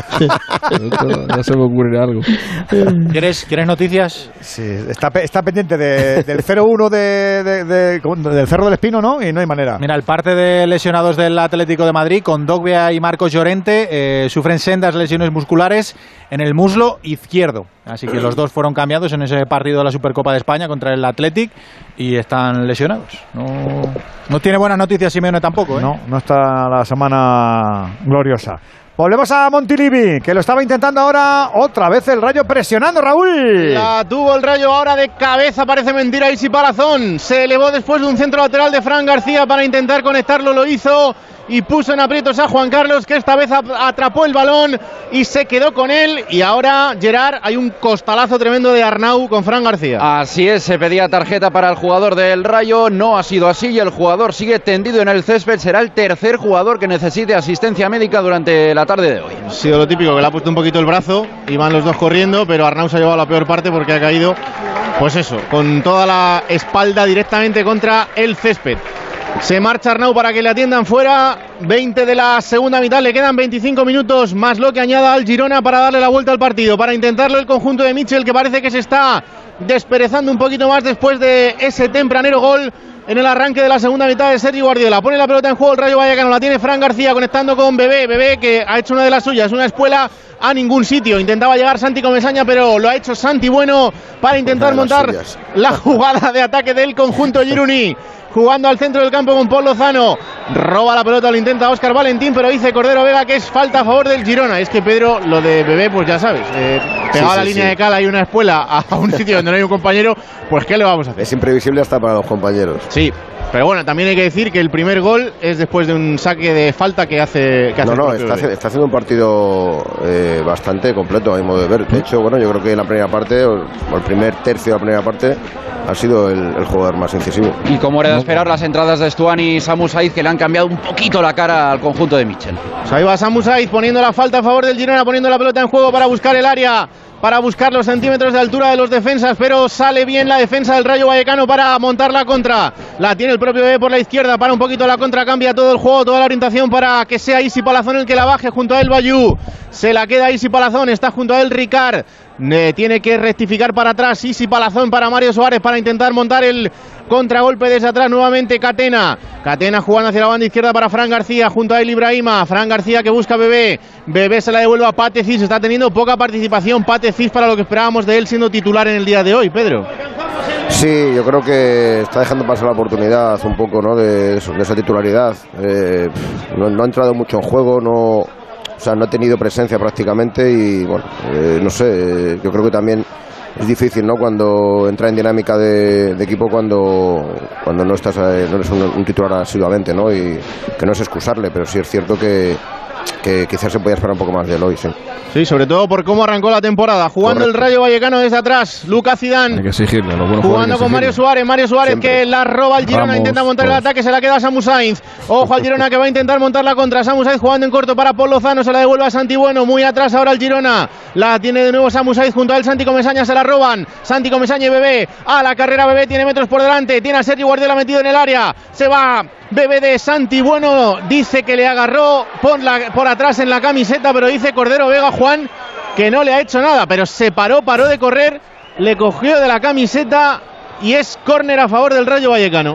vamos. Ya se me ocurre algo. ¿Quieres, ¿Quieres noticias? Sí, está, está pendiente de, del cero uno de, de, de, del Cerro del Espino, ¿no? Y no hay manera. Mira, el parte de lesionados del Atlético de Madrid, con Dogbia y Marcos Llorente, eh, sufren sendas lesiones musculares en el muslo izquierdo. Así que los dos fueron cambiados en ese partido de la Supercopa de España contra el Athletic y están lesionados. No, no tiene buenas noticias Simeone tampoco, ¿eh? No, no está la semana gloriosa. Volvemos a Montilivi, que lo estaba intentando ahora otra vez el Rayo presionando, Raúl. La tuvo el Rayo ahora de cabeza, parece mentira, Isi Palazón. Se elevó después de un centro lateral de Fran García para intentar conectarlo, lo hizo y puso en aprietos a Juan Carlos, que esta vez atrapó el balón y se quedó con él. Y ahora, Gerard, hay un costalazo tremendo de Arnau con Fran García. Así es, se pedía tarjeta para el jugador del Rayo, no ha sido así y el jugador sigue tendido en el césped. Será el tercer jugador que necesite asistencia médica durante la tarde de hoy. Ha sido lo típico, que le ha puesto un poquito el brazo y van los dos corriendo, pero Arnau se ha llevado la peor parte porque ha caído, pues eso, con toda la espalda directamente contra el césped. Se marcha Arnau para que le atiendan fuera. veinte de la segunda mitad, le quedan veinticinco minutos más lo que añada al Girona para darle la vuelta al partido, para intentarlo el conjunto de Mitchell, que parece que se está desperezando un poquito más después de ese tempranero gol en el arranque de la segunda mitad de Sergi Guardiola. Pone la pelota en juego el Rayo Vallecano, la tiene Fran García conectando con Bebé, Bebé que ha hecho una de las suyas, una espuela a ningún sitio. Intentaba llegar Santi Comesaña, pero lo ha hecho Santi Bueno para intentar montar la jugada de ataque del conjunto gironí. Jugando al centro del campo con Paul Lozano, roba la pelota, lo intenta Óscar Valentín, pero dice Cordero Vega que es falta a favor del Girona. Es que Pedro, lo de Bebé, pues ya sabes, eh, pegaba sí, sí, la línea sí. de cal, hay una espuela a un sitio donde no hay un compañero, pues ¿qué le vamos a hacer? Es imprevisible hasta para los compañeros. Sí, pero bueno, también hay que decir que el primer gol es después de un saque de falta que hace... Que hace no, no, está, está haciendo un partido eh, bastante completo a mi modo de ver. De hecho, bueno, yo creo que en la primera parte, o el primer tercio de la primera parte, ha sido el, el jugador más incisivo. Y como era de esperar, las entradas de Stuani y Samu Saiz, que le han cambiado un poquito la cara al conjunto de Mitchell. Pues ahí va Samu Saiz poniendo la falta a favor del Girona, poniendo la pelota en juego para buscar el área, para buscar los centímetros de altura de los defensas, pero sale bien la defensa del Rayo Vallecano para montar la contra. La tiene el propio Bebé por la izquierda, para un poquito la contra, cambia todo el juego, toda la orientación para que sea Isi Palazón el que la baje junto a él Bayú. Se la queda Isi Palazón, está junto a él Ricard. Eh, tiene que rectificar para atrás Isi Palazón para Mario Suárez para intentar montar el contragolpe desde atrás nuevamente Catena. Catena jugando hacia la banda izquierda para Fran García junto a él Ibrahima. Fran García que busca a Bebé. Bebé se la devuelve a Pate Cis. Está teniendo poca participación Pate Cis para lo que esperábamos de él siendo titular en el día de hoy, Pedro. Sí, yo creo que está dejando pasar la oportunidad un poco, ¿no? de, de esa titularidad. Eh, no, no ha entrado mucho en juego, no... O sea, no ha tenido presencia prácticamente y, bueno, eh, no sé, eh, yo creo que también es difícil, ¿no? Cuando entra en dinámica de, de equipo cuando, cuando no estás eh, no eres un, un titular asiduamente, ¿no? Y que no es excusarle, pero sí es cierto que, que quizás se podía esperar un poco más de Eloy, sí. Sí, sobre todo por cómo arrancó la temporada. Jugando Correcto. El Rayo Vallecano desde atrás. Lucas Zidane. Hay que exigirle, lo bueno jugando con Mario Suárez. Mario Suárez Siempre. que la roba al Girona. Ramos, intenta montar todos. el ataque. Se la queda a Samu Sainz. Ojo al Girona que va a intentar montar la contra. Samu Sainz jugando en corto para Paul Lozano. Se la devuelve a Santi Bueno. Muy atrás ahora el Girona. La tiene de nuevo Samu Sainz junto a él. Santi Comesaña se la roban. Santi Comesaña y Bebé. A la carrera Bebé. Tiene metros por delante. Tiene a Sergi Guardiola metido en el área. Se va Bebé de Santi Bueno. Dice que le agarró por, la, por atrás en la camiseta. Pero dice Cordero Vega, Juan, que no le ha hecho nada, pero se paró, paró de correr, le cogió de la camiseta y es córner a favor del Rayo Vallecano.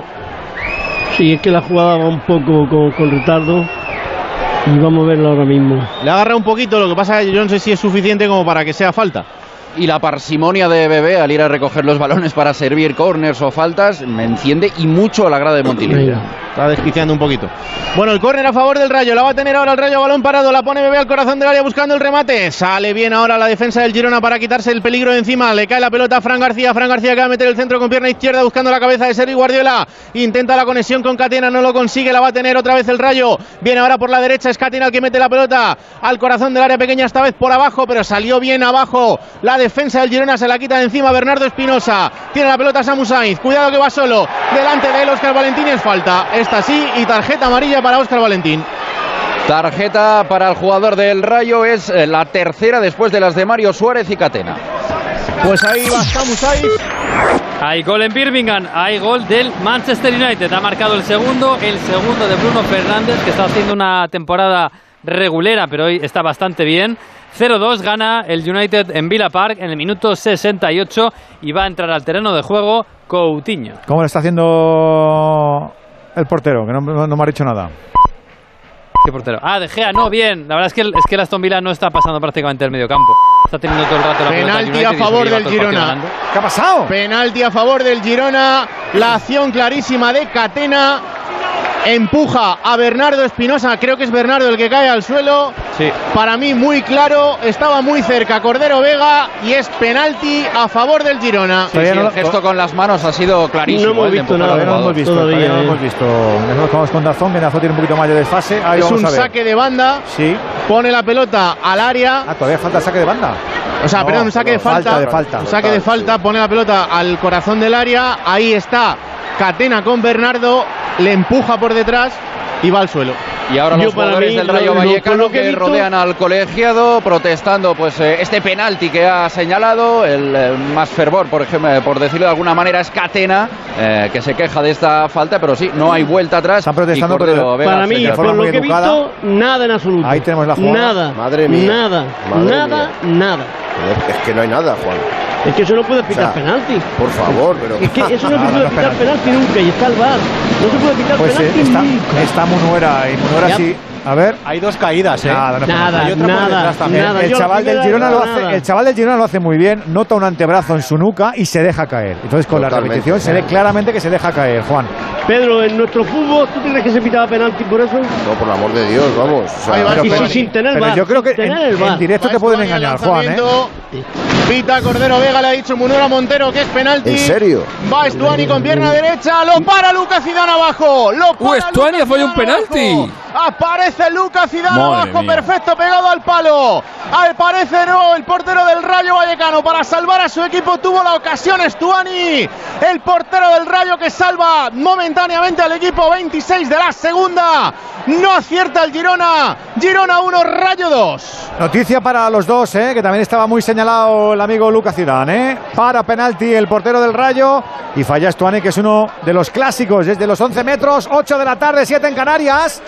Sí, es que la jugada va un poco con, con retardo y vamos a verlo ahora mismo. Le agarra un poquito, lo que pasa es que yo no sé si es suficiente como para que sea falta. Y la parsimonia de Bebé al ir a recoger los balones para servir corners o faltas me enciende y mucho a la grada de Montilivi. Está desquiciando un poquito. Bueno, el córner a favor del Rayo. La va a tener ahora el Rayo, balón parado. La pone Bebé al corazón del área buscando el remate. Sale bien ahora la defensa del Girona para quitarse el peligro de encima. Le cae la pelota a Fran García. Fran García que va a meter el centro con pierna izquierda buscando la cabeza de Sergi Guardiola. Intenta la conexión con Catena, no lo consigue. La va a tener otra vez el Rayo. Viene ahora por la derecha. Es Catena el que mete la pelota al corazón del área pequeña, esta vez por abajo, pero salió bien abajo. La defensa del Girona se la quita de encima Bernardo Espinosa. Tiene la pelota Samu Sainz. Cuidado que va solo. Delante de él Óscar Valentín, es falta. Esta sí, y tarjeta amarilla para Óscar Valentín. Tarjeta para el jugador del Rayo, es la tercera después de las de Mario Suárez y Catena. Pues ahí va Samu Sainz. Hay gol en Birmingham, hay gol del Manchester United. Ha marcado el segundo, el segundo de Bruno Fernández, que está haciendo una temporada regulera, pero hoy está bastante bien. cero dos gana el United en Villa Park en el minuto sesenta y ocho y va a entrar al terreno de juego Coutinho. ¿Cómo le está haciendo el portero? Que no, no, no me ha dicho nada. ¿Qué portero? Ah, De Gea, no, bien. La verdad es que el, es que el Aston Villa no está pasando prácticamente el medio campo. Está teniendo todo el rato la pelota. Penalti a favor del Girona. ¿Qué ha pasado? Penalti a favor del Girona. La acción clarísima de Catena. Empuja a Bernardo Espinosa, creo que es Bernardo el que cae al suelo. Sí. Para mí muy claro, estaba muy cerca Cordero Vega y es penalti a favor del Girona. Sí, sí, el gesto con las manos ha sido clarísimo. No hemos visto nada, no hemos visto, todavía, no lo hemos visto. Nosotros vamos con Dazón, que Dazón tiene un poquito más de desfase. Ahí es vamos un a ver. Saque de banda. Sí. Pone la pelota al área. Ah, todavía falta el saque de banda. O sea, no, perdón, un saque de falta. falta, de falta. Un saque de falta, pone la pelota al corazón del área. Ahí está Catena con Bernardo, le empuja por detrás y va al suelo. Y ahora Yo los jugadores del Rayo lo, Vallecano lo, lo que, que visto... rodean al colegiado protestando pues eh, este penalti que ha señalado. El eh, más fervor, por ejemplo, por decirlo de alguna manera, es Catena, eh, que se queja de esta falta, pero sí, no hay vuelta atrás. Están protestando, pero para mí, por lo que he visto, nada en absoluto. Ahí tenemos la jugada. Nada, Madre mía. nada, Madre nada, mía. nada. Es que no hay nada, Juan. Es que eso no puede pitar o sea, penalti. Por favor, pero... Es que eso no Nada, se puede no pitar penalti. penalti nunca y está el V A R. No se puede pitar Pues penalti eh, está, nunca. está Munuera y Munuera Ya. sí. A ver. Hay dos caídas, ¿eh? Nada, no Nada, hay otra por nada, detrás también. nada. El Yo chaval la del primera Girona lo nada. hace, el chaval del Girona lo hace muy bien, nota un antebrazo en su nuca y se deja caer. Entonces con Totalmente. la repetición se ve claramente que se deja caer, Juan. Pedro, en nuestro fútbol, ¿tú crees que se pitaba penalti por eso? No, por el amor de Dios, vamos. O sea, Ahí va, pero- sí, pero, sí, sin tener pero V A R, yo creo que sin en, tener el V A R. en directo te pueden engañar, Juan, ¿eh? Pita Cordero Vega, le ha dicho Munera Montero que es penalti. ¿En serio? Va Estuani con pierna derecha, lo para Lucas Zidane abajo. Lo para ¡Uh, Estuani ha Lucas fallado un Zidane penalti! abajo. Aparece Lucas Zidane Madre abajo, mía. perfecto, pegado al palo. Aparece no, el portero del Rayo Vallecano para salvar a su equipo. Tuvo la ocasión Estuani, el portero del Rayo que salva momentáneamente al equipo. Veintiséis de la segunda. No acierta el Girona. Girona uno, Rayo dos. Noticia para los dos, ¿eh? Que también estaba muy señalado el amigo Lucas Zidane, ¿eh? Para penalti el portero del Rayo y falla Estuani, que es uno de los clásicos desde los once metros, ocho de la tarde, siete en Canarias.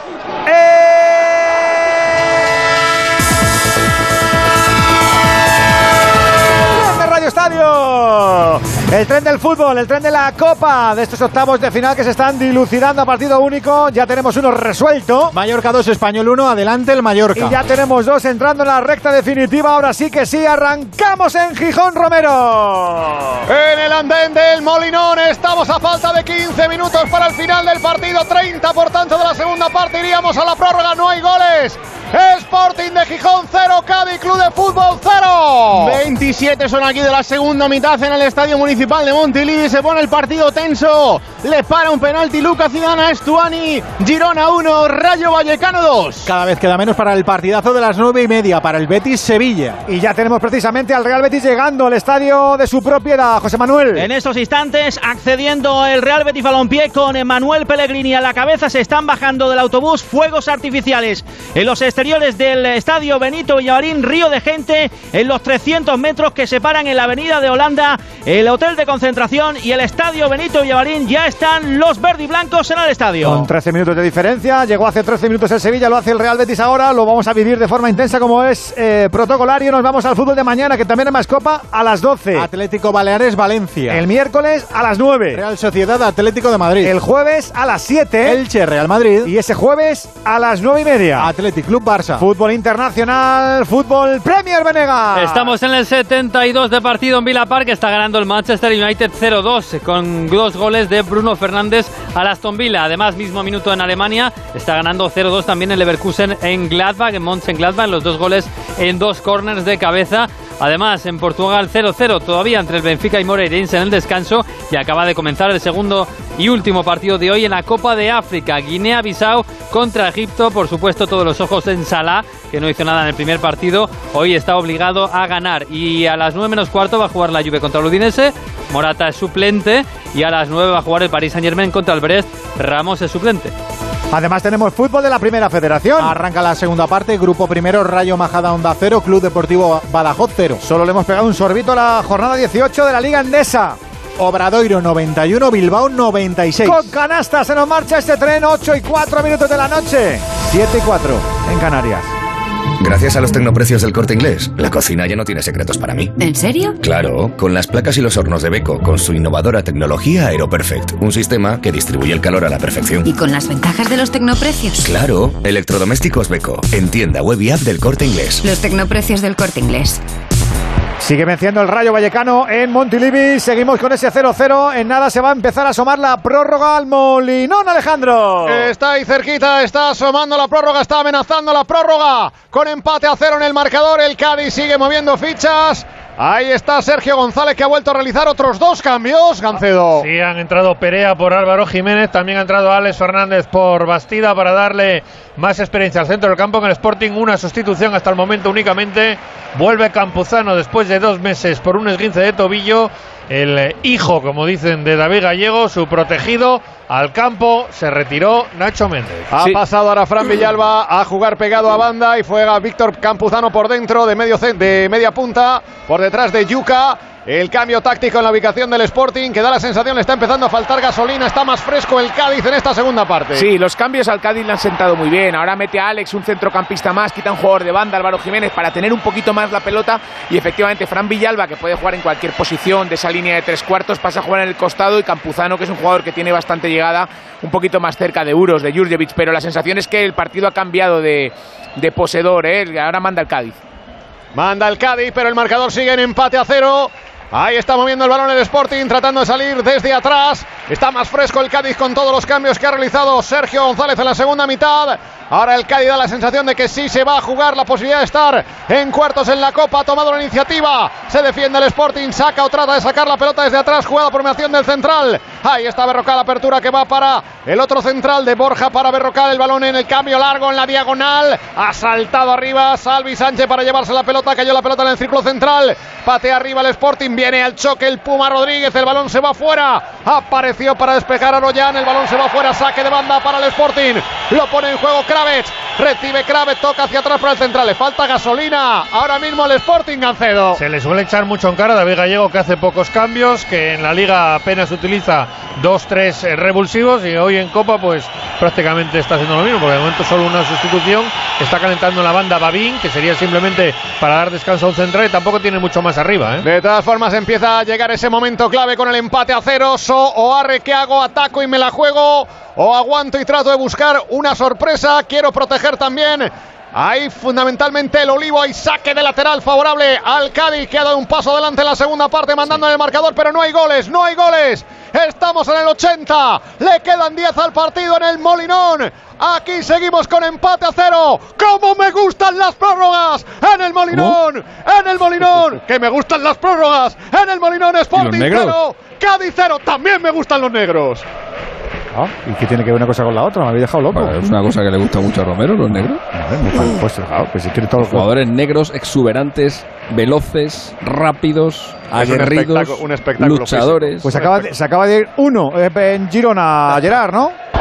¡Eh! Radio Estadio, el tren del fútbol, el tren de la Copa, de estos octavos de final que se están dilucidando a partido único. Ya tenemos uno resuelto. Mallorca dos, Español uno, adelante el Mallorca. Y ya tenemos dos entrando en la recta definitiva. Ahora sí que sí, arrancamos en Gijón, Romero. En el andén del Molinón estamos a falta de quince minutos para el final del partido, treinta por tanto de la segunda parte, iríamos a la prórroga, no hay goles. Sporting de Gijón cero, Cádiz Club de Fútbol cero. veintisiete son aquí de la segunda mitad en el Estadio Municipal de Montilivi. Se pone el partido tenso. Le para un penalti Lucas Zidane a Estuani. Girona uno, Rayo Vallecano dos. Cada vez queda menos para el partidazo de las nueve y media, para el Betis-Sevilla. Y ya tenemos precisamente al Real Betis llegando al estadio de su propiedad, José Manuel. En estos instantes, accediendo el Real Betis Balompié con Manuel Pellegrini a la cabeza, se están bajando del autobús fuegos artificiales en los exteriores del estadio Benito Villamarín, río de gente en los trescientos metros que separan en la avenida de Holanda el Hotel nivel de concentración y el estadio Benito Villamarín ya están los verdiblancos en el estadio. Con trece minutos de diferencia, llegó hace trece minutos el Sevilla, lo hace el Real Betis ahora, lo vamos a vivir de forma intensa como es eh, protocolario. Nos vamos al fútbol de mañana, que también hay más Copa, a las doce. Atlético Baleares Valencia. El miércoles a las nueve. Real Sociedad Atlético de Madrid. El jueves a las siete. Elche Real Madrid. Y ese jueves a las nueve y media. Athletic Club Barça. Fútbol internacional, fútbol Premier Venegas. Estamos en el setenta y dos de partido en Villa Park. Está ganando el Manchester United cero dos con dos goles de Bruno Fernández al Aston Villa. Además, mismo minuto en Alemania, está ganando cero dos también el Leverkusen en Gladbach, en Mönchengladbach, los dos goles en dos corners de cabeza. Además, en Portugal cero cero todavía entre el Benfica y Moreirense en el descanso, y acaba de comenzar el segundo y último partido de hoy en la Copa de África. Guinea-Bissau contra Egipto, por supuesto todos los ojos en Salah, que no hizo nada en el primer partido, hoy está obligado a ganar. Y a las nueve menos cuarto va a jugar la Juve contra el Udinese, Morata es suplente, y a las nueve va a jugar el Paris Saint-Germain contra el Brest, Ramos es suplente. Además tenemos fútbol de la Primera Federación. Arranca la segunda parte, grupo primero, Rayo Majada Onda cero, Club Deportivo Badajoz cero. Solo le hemos pegado un sorbito a la jornada dieciocho de la Liga Endesa. Obradoiro noventa y uno, Bilbao noventa y seis. Con canasta se nos marcha este tren, ocho y cuatro minutos de la noche. siete y cuatro en Canarias. Gracias a los tecnoprecios del Corte Inglés, la cocina ya no tiene secretos para mí. ¿En serio? Claro, con las placas y los hornos de Beko, con su innovadora tecnología AeroPerfect, un sistema que distribuye el calor a la perfección. ¿Y con las ventajas de los tecnoprecios? Claro, electrodomésticos Beko, en tienda web y app del Corte Inglés. Los tecnoprecios del Corte Inglés. Sigue venciendo el Rayo Vallecano en Montilivi. Seguimos con ese cero cero. En nada se va a empezar a asomar la prórroga al Molinón, Alejandro. Está ahí cerquita, está asomando la prórroga, está amenazando la prórroga. Con empate a cero en el marcador, el Cádiz sigue moviendo fichas. Ahí está Sergio González, que ha vuelto a realizar otros dos cambios, Gancedo. Sí, han entrado Perea por Álvaro Jiménez, también ha entrado Alex Fernández por Bastida para darle más experiencia al centro del campo. En el Sporting una sustitución hasta el momento únicamente. Vuelve Campuzano después de dos meses por un esguince de tobillo. El hijo, como dicen, de David Gallego, su protegido, al campo, se retiró Nacho Méndez. Ha sí. pasado ahora Fran Villalba a jugar pegado a banda y fue a Víctor Campuzano por dentro de, medio, de media punta, por detrás de Yuca. El cambio táctico en la ubicación del Sporting, que da la sensación le está empezando a faltar gasolina. Está más fresco el Cádiz en esta segunda parte. Sí, los cambios al Cádiz le han sentado muy bien. Ahora mete a Alex, un centrocampista más, quita un jugador de banda, Álvaro Jiménez, para tener un poquito más la pelota. Y efectivamente Fran Villalba, que puede jugar en cualquier posición de esa línea de tres cuartos, pasa a jugar en el costado. Y Campuzano, que es un jugador que tiene bastante llegada, un poquito más cerca de Uros, de Jurjevic. Pero la sensación es que el partido ha cambiado de, de poseedor, ¿eh? Ahora manda el Cádiz. Manda el Cádiz, pero el marcador sigue en empate a cero. Ahí está moviendo el balón el Sporting, tratando de salir desde atrás. Está más fresco el Cádiz con todos los cambios que ha realizado Sergio González en la segunda mitad. Ahora el Cádiz da la sensación de que sí se va a jugar la posibilidad de estar en cuartos en la Copa. Ha tomado la iniciativa. Se defiende el Sporting, saca o trata de sacar la pelota desde atrás. Jugada por mediación del central. Ahí está Berrocal, apertura que va para el otro central de Borja para Berrocal. El balón en el cambio largo en la diagonal. Ha saltado arriba Salvi Sánchez para llevarse la pelota. Cayó la pelota en el círculo central. Patea arriba el Sporting. Viene al choque el Puma Rodríguez. El balón se va fuera. Apareció para despejar a Royan. El balón se va fuera. Saque de banda para el Sporting. Lo pone en juego Kravets. Recibe Kravets. Toca hacia atrás para el central. Le falta gasolina. Ahora mismo el Sporting, Gancedo. Se le suele echar mucho en cara a David Gallego, que hace pocos cambios, que en la Liga apenas utiliza dos, tres eh, revulsivos, y hoy en Copa pues prácticamente está haciendo lo mismo, porque de momento solo una sustitución. Está calentando la banda Babín, que sería simplemente para dar descanso a un central, y tampoco tiene mucho más arriba, ¿eh? De todas formas empieza a llegar ese momento clave con el empate a cero. So o arre, ¿qué hago? ¿Ataco y me la juego? ¿O aguanto y trato de buscar una sorpresa? Quiero proteger también. Ahí fundamentalmente el Olivo, hay saque de lateral favorable al Cádiz, que ha dado un paso adelante en la segunda parte mandando en el marcador, pero no hay goles, no hay goles. Estamos en el ochenta, le quedan diez al partido en el Molinón. Aquí seguimos con empate a cero. ¡Cómo me gustan las prórrogas! En el Molinón, ¿no? En el Molinón, que me gustan las prórrogas. En el Molinón, Sporting cero, Cádiz cero, también me gustan los negros. Ah, ¿y qué tiene que ver una cosa con la otra? Me habéis dejado loco. Bueno, es una cosa que le gusta mucho a Romero, los negros. A ver, muy pues, claro, pues si quiere todos los jugadores negros, exuberantes, veloces, rápidos, aguerridos, un espectáculo, un espectáculo luchadores. Pues se acaba, de, se acaba de ir uno eh, en Girona, Gerard, ¿no?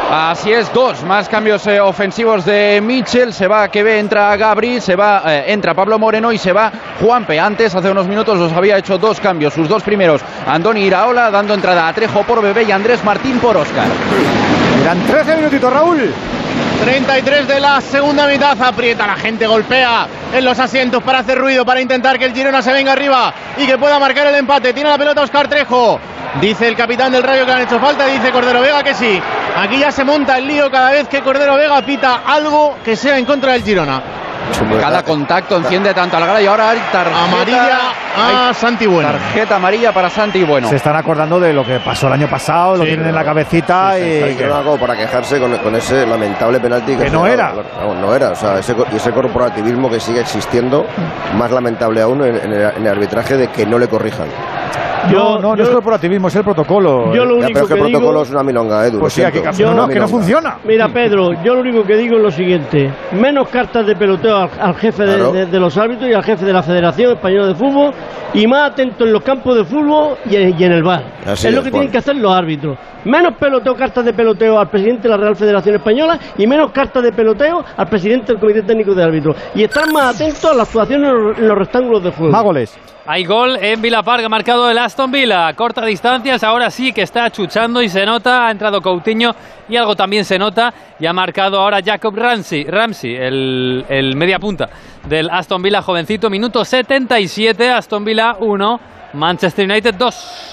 Así es, dos más cambios eh, ofensivos de Mitchell. Se va Kebe, entra Gabri, se va, eh, entra Pablo Moreno y se va Juanpe. Antes, hace unos minutos, los había hecho dos cambios. Sus dos primeros, Andoni Iraola, dando entrada a Trejo por Bebé y Andrés Martín por Óscar. Quedan trece minutitos, Raúl. treinta y tres de la segunda mitad. Aprieta la gente, golpea en los asientos para hacer ruido, para intentar que el Girona se venga arriba y que pueda marcar el empate. Tiene la pelota Óscar Trejo. Dice el capitán del Rayo que le han hecho falta, dice Cordero Vega que sí. Aquí ya se monta el lío cada vez que Cordero Vega pita algo que sea en contra del Girona. Cada contacto enciende tanto a la grada y ahora hay tarjeta amarilla a Santi Bueno. Tarjeta amarilla para Santi Bueno. Se están acordando de lo que pasó el año pasado, sí, lo tienen en la cabecita sí, sí, y... que... No, para quejarse con, con ese lamentable penalti que, que no era. No, no era, o sea, ese, ese corporativismo que sigue existiendo, más lamentable aún en, en, el, en el arbitraje de que no le corrijan. Yo, no, no, yo, no es corporativismo, es el protocolo. Yo lo único ya, pero es que, que el protocolo digo, es una milonga, Edu. Pues sí, aquí, yo, no, que no funciona. Mira, Pedro, yo lo único que digo es lo siguiente: menos cartas de peloteo al, al jefe claro. de, de, de los árbitros y al jefe de la Federación Española de Fútbol, y más atentos en los campos de fútbol y en, y en el V A R. Así es lo que Juan. tienen que hacer los árbitros. Menos peloteo, cartas de peloteo al presidente de la Real Federación Española y menos cartas de peloteo al presidente del Comité Técnico de Árbitros. Y estar más atentos a la actuación en los, en los rectángulos de juego. Más goles. Hay gol en Villa Park, ha marcado el Aston Villa a cortas distancias, ahora sí que está achuchando y se nota, ha entrado Coutinho y algo también se nota y ha marcado ahora Jacob Ramsey, Ramsey el, el media punta del Aston Villa jovencito, minuto setenta y siete, Aston Villa uno, Manchester United dos.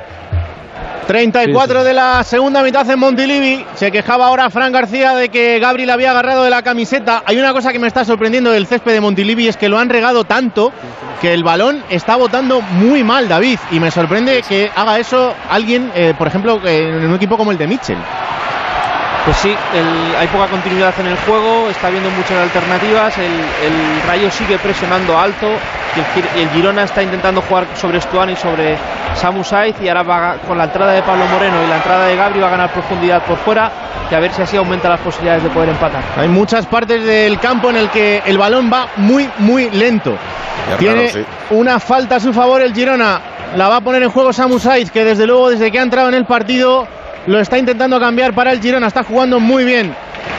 treinta y cuatro sí, sí. de la segunda mitad en Montilivi. Se quejaba ahora Fran García de que Gabri le había agarrado de la camiseta. Hay una cosa que me está sorprendiendo del césped de Montilivi, es que lo han regado tanto que el balón está botando muy mal, David, y me sorprende que haga eso alguien, eh, por ejemplo, en un equipo como el de Mitchell. Pues sí, el, hay poca continuidad en el juego, está habiendo muchas alternativas, el, el Rayo sigue presionando alto, y el, el Girona está intentando jugar sobre Stuani y sobre Samu Saiz, y ahora va con la entrada de Pablo Moreno y la entrada de Gabri va a ganar profundidad por fuera, que a ver si así aumenta las posibilidades de poder empatar. Hay muchas partes del campo en el que el balón va muy, muy lento. Ya, Tiene claro, sí. una falta a su favor el Girona, la va a poner en juego Samu Saiz, que desde luego desde que ha entrado en el partido lo está intentando cambiar para el Girona, está jugando muy bien.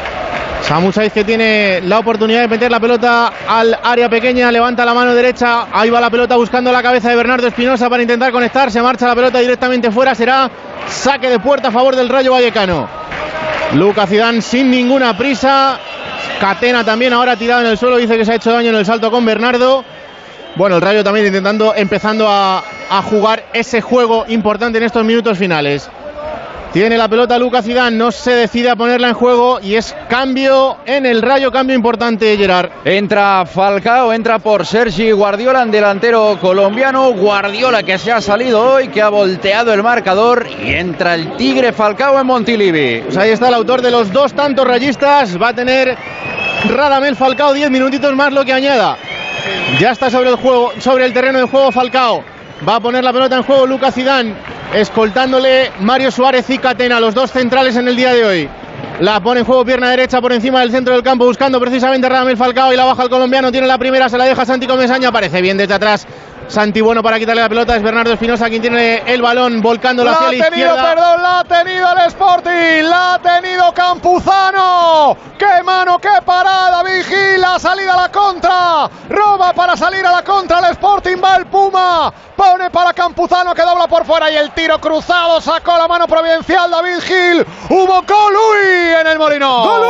Samu Saiz, que tiene la oportunidad de meter la pelota al área pequeña, levanta la mano derecha, ahí va la pelota buscando la cabeza de Bernardo Espinosa para intentar conectar, se marcha la pelota directamente fuera, será saque de puerta a favor del Rayo Vallecano. Lucas Zidane sin ninguna prisa, Catena también ahora tirado en el suelo, dice que se ha hecho daño en el salto con Bernardo. Bueno, el Rayo también intentando, empezando a, a jugar ese juego importante en estos minutos finales. Tiene la pelota Lucas Zidane, no se decide a ponerla en juego y es cambio en el Rayo, cambio importante, Gerard. Entra Falcao, entra por Sergi Guardiola, en delantero colombiano. Guardiola, que se ha salido hoy, que ha volteado el marcador, y entra el Tigre Falcao en Montilivi. Pues ahí está el autor de los dos tantos rayistas, va a tener Radamel Falcao diez minutitos más lo que añada. Ya está sobre el juego, sobre el terreno de juego Falcao. Va a poner la pelota en juego Lucas Zidane, escoltándole Mario Suárez y Catena, los dos centrales en el día de hoy. La pone en juego pierna derecha por encima del centro del campo, buscando precisamente a Radamel Falcao, y la baja el colombiano, tiene la primera, se la deja Santi Comesaña, aparece bien desde atrás Santi Bueno para quitarle la pelota, es Bernardo Espinosa quien tiene el balón, volcándolo hacia la izquierda. La ha tenido, perdón, la ha tenido el Sporting, la ha tenido Campuzano. ¡Qué mano, qué parada! Vigila, salida a la contra, roba para salir a la contra el Sporting, va el Puma, pone para Campuzano que dobla por fuera y el tiro cruzado, sacó la mano providencial David Gil. Hubo gol Uy en el Molinón. ¡Gol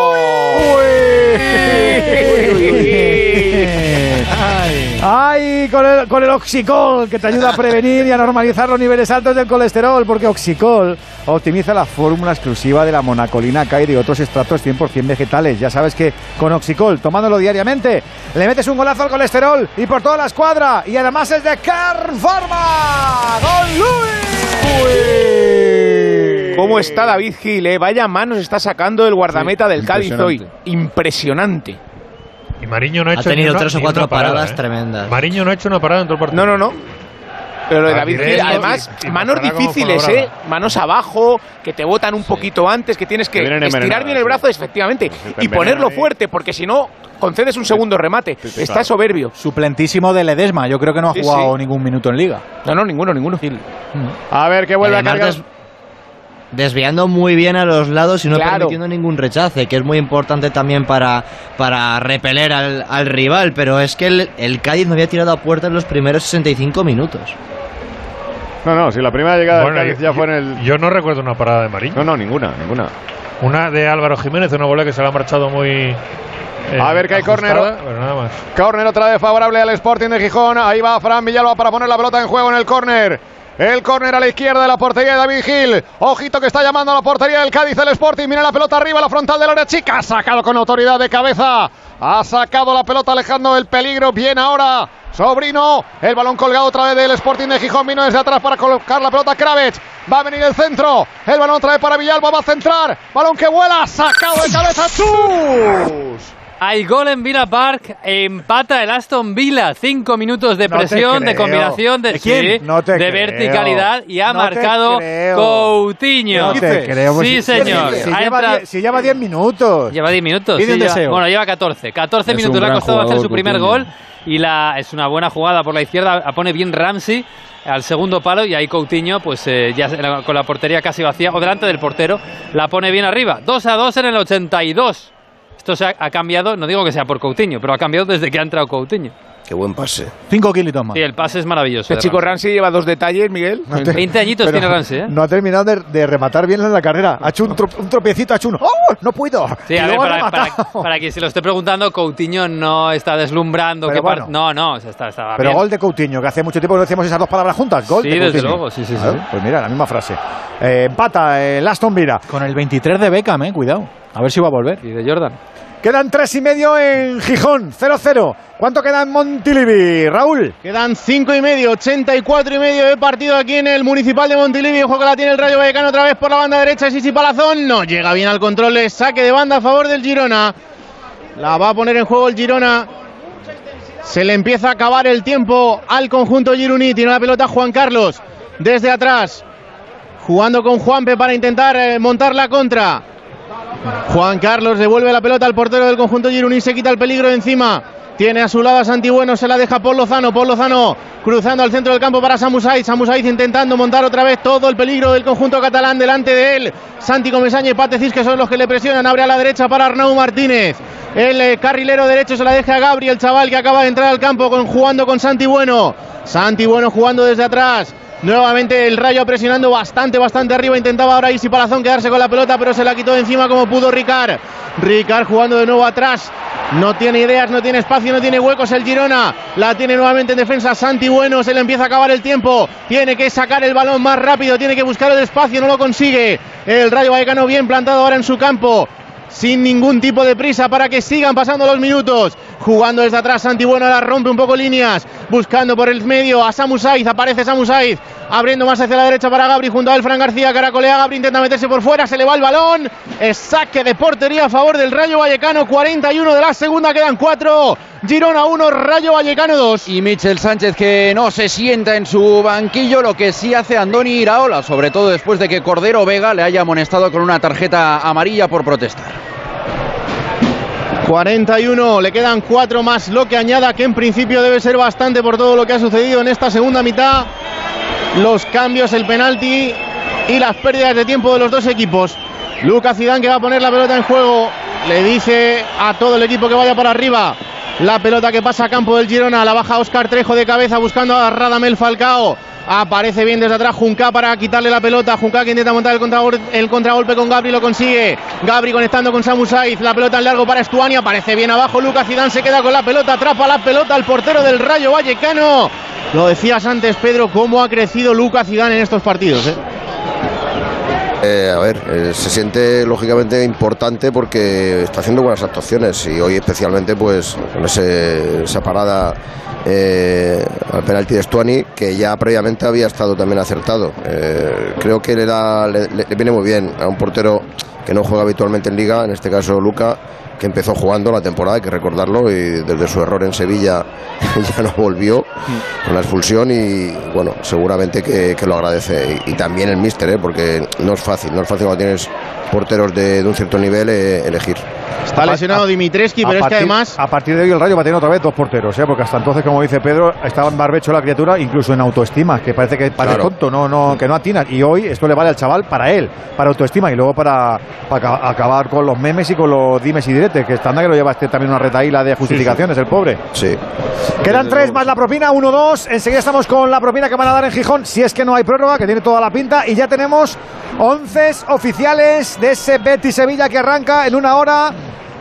Ay, ay con, el, con el Oxicol, que te ayuda a prevenir y a normalizar los niveles altos del colesterol, porque Oxicol optimiza la fórmula exclusiva de la monacolina K y de otros extractos cien por ciento vegetales. Ya sabes que con Oxicol, tomándolo diariamente, le metes un golazo al colesterol y por toda la escuadra, y además es de Carl Pharma. ¡Gol Luis! ¿Cómo está David Gil? Eh? Vaya manos está sacando el guardameta sí, del Cádiz hoy. Impresionante. Y Mariño no ha, ha hecho tenido una, tres o cuatro parada, paradas ¿eh? tremendas. Mariño no ha hecho una parada en todo el partido. No, no, no. Pero lo de David Gil, además, y, y manos difíciles, ¿eh? Manos abajo, que te botan un sí. poquito antes, que tienes que estirar bien el brazo, sí. efectivamente, y ponerlo fuerte, porque si no, concedes un segundo remate. Sí, sí, Está claro. soberbio. Suplentísimo de Ledesma, yo creo que no ha sí, jugado sí. ningún minuto en Liga. No, no, ninguno, ninguno. A ver, que vuelve a cargar. desviando muy bien a los lados y no Claro. permitiendo ningún rechace, que es muy importante también para, para repeler al, al rival, pero es que el, el Cádiz no había tirado a puerta en los primeros sesenta y cinco minutos. No, no, si la primera llegada Bueno, del Cádiz yo, ya fue en el... Yo no recuerdo una parada de Mariño. No, no, ninguna, ninguna. Una de Álvaro Jiménez, una bola que se le ha marchado muy... eh, A ver que hay ajustada, córner. pero nada más. Córner otra vez favorable al Sporting de Gijón. Ahí va Fran Villalba para poner la pelota en juego en el córner. El córner a la izquierda de la portería de David Gil. Ojito que está llamando a la portería del Cádiz el Sporting. Mira la pelota arriba, la frontal del área chica. Ha sacado con autoridad de cabeza. Ha sacado la pelota alejando el peligro. Bien ahora Sobrino. El balón colgado otra vez del Sporting de Gijón. Vino desde atrás para colocar la pelota Kravets. Va a venir el centro. El balón otra vez para Villalba. Va a centrar. Balón que vuela. Sacado de cabeza. ¡Chus! Hay gol en Villa Park, empata el Aston Villa, cinco minutos de No te presión, de creo. combinación, de, ¿De quién? sí, No te de creo. verticalidad y ha No te marcado creo. Coutinho. No te creo. Sí, Si- señor. Si, Ha lleva entrado- diez, si lleva diez minutos. Lleva diez minutos. Pide sí, un lleva- deseo. bueno, lleva catorce. catorce Es minutos un le ha gran costado hacer jugador, su primer Coutinho. gol y la es una buena jugada por la izquierda. La pone bien Ramsey al segundo palo y ahí Coutinho, pues eh, ya con la portería casi vacía o delante del portero, la pone bien arriba. dos a dos en el ochenta y dos. Esto se ha, ha cambiado, no digo que sea por Coutinho, pero ha cambiado desde que ha entrado Coutinho. Qué buen pase. Cinco kilitos más. Sí, el pase es maravilloso. Este de chico Ramsey. Ramsey lleva dos detalles, Miguel. veinte añitos Pero tiene Ramsey, ¿eh? No ha terminado de, de rematar bien en la carrera. Ha hecho un, tro- un tropiecito, ha hecho un... ¡Oh! ¡No puedo! Sí, Y a ver, luego ha para, para, rematado. para quien se lo esté preguntando, Coutinho no está deslumbrando. Pero que par- bueno. No, no, o sea, está, estaba Pero bien. gol de Coutinho, que hace mucho tiempo que no decíamos esas dos palabras juntas. Gol Sí, de desde Coutinho. luego, sí, sí, sí, Claro, sí. Pues mira, la misma frase. Eh, empata el Aston Villa. Con el veintitrés de Beckham, eh, cuidado. A ver si va a volver. Y de Jordan. Quedan tres y medio en Gijón, cero cero. ¿Cuánto queda en Montilivi, Raúl? Quedan cinco y medio, ochenta y cuatro y medio de partido aquí en el Municipal de Montilivi. Ojo que la tiene el Rayo Vallecano otra vez por la banda derecha. Sisi Palazón no llega bien al control. de Saque de banda a favor del Girona. La va a poner en juego el Girona. Se le empieza a acabar el tiempo al conjunto gironí. Tiene la pelota Juan Carlos desde atrás. Jugando con Juanpe para intentar eh, montar la contra. Juan Carlos devuelve la pelota al portero del conjunto gironí, se quita el peligro de encima. Tiene a su lado a Santi Bueno, se la deja Paul Lozano. Paul Lozano cruzando al centro del campo para Samu Saiz. Samu Saiz intentando montar otra vez todo el peligro del conjunto catalán delante de él. Santi Comesaña y Patecís, que son los que le presionan. Abre a la derecha para Arnau Martínez. El eh, carrilero derecho se la deja a Gabri, el chaval que acaba de entrar al campo con, jugando con Santi Bueno. Santi Bueno jugando desde atrás. Nuevamente el Rayo presionando bastante, bastante arriba. Intentaba ahora Isi Palazón quedarse con la pelota, pero se la quitó de encima como pudo Ricard. Ricard jugando de nuevo atrás. No tiene ideas, no tiene espacio, no tiene huecos el Girona. La tiene nuevamente en defensa Santi Bueno. Se le empieza a acabar el tiempo. Tiene que sacar el balón más rápido. Tiene que buscar el espacio, no lo consigue. El Rayo Vallecano bien plantado ahora en su campo. Sin ningún tipo de prisa para que sigan pasando los minutos. Jugando desde atrás Santi Bueno, ahora rompe un poco líneas. Buscando por el medio a Samu Saiz. Aparece Samu Saiz. Abriendo más hacia la derecha para Gabri. Junto a él Fran García. Caracolea Gabri. Intenta meterse por fuera. Se le va el balón. Es saque de portería a favor del Rayo Vallecano. cuarenta y uno de la segunda. Quedan cuatro. Girona uno, Rayo Vallecano dos. Y Michel Sánchez, que no se sienta en su banquillo, lo que sí hace Andoni Iraola, sobre todo después de que Cordero Vega le haya amonestado con una tarjeta amarilla por protestar. cuarenta y uno, le quedan cuatro más, lo que añada que en principio debe ser bastante por todo lo que ha sucedido en esta segunda mitad. Los cambios, el penalti y las pérdidas de tiempo de los dos equipos. Lucas Zidane, que va a poner la pelota en juego, le dice a todo el equipo que vaya para arriba. La pelota que pasa a campo del Girona, la baja Óscar Trejo de cabeza buscando a Radamel Falcao. Aparece bien desde atrás Junca para quitarle la pelota. Junca que intenta montar el, contra, el contragolpe con Gabri, lo consigue. Gabri conectando con Samu Saiz. La pelota en largo para Estuani. Aparece bien abajo Lucas Zidane, se queda con la pelota. Atrapa la pelota al portero del Rayo Vallecano. Lo decías antes, Pedro, cómo ha crecido Lucas Zidane en estos partidos, ¿eh? Eh, a ver, eh, se siente lógicamente importante porque está haciendo buenas actuaciones y hoy especialmente pues con ese, esa parada eh, al penalti de Stuani, que ya previamente había estado también acertado. Eh, creo que le, da, le, le viene muy bien a un portero que no juega habitualmente en Liga, en este caso Luca, que empezó jugando la temporada, hay que recordarlo, y desde su error en Sevilla ya no volvió con la expulsión y bueno, seguramente que, que lo agradece. Y, y también el míster, ¿eh? Porque no es fácil, no es fácil cuando tienes porteros de, de un cierto nivel eh, elegir. Está lesionado Dimitrescu, pero es que además... A partir de hoy el Rayo va a tener otra vez dos porteros, ¿eh? Porque hasta entonces, como dice Pedro, estaba en barbecho la criatura, incluso en autoestima, que parece que parece Claro. tonto, no, no, que no atina. Y hoy esto le vale al chaval para él, para autoestima, y luego para, para acabar con los memes y con los dimes y diretes, que está anda que lo lleva este también una retaíla de justificaciones, el pobre. Sí. Quedan tres más la propina, uno, dos. Enseguida estamos con la propina que van a dar en Gijón, si es que no hay prórroga, que tiene toda la pinta. Y ya tenemos once oficiales de ese Betis Sevilla que arranca en una hora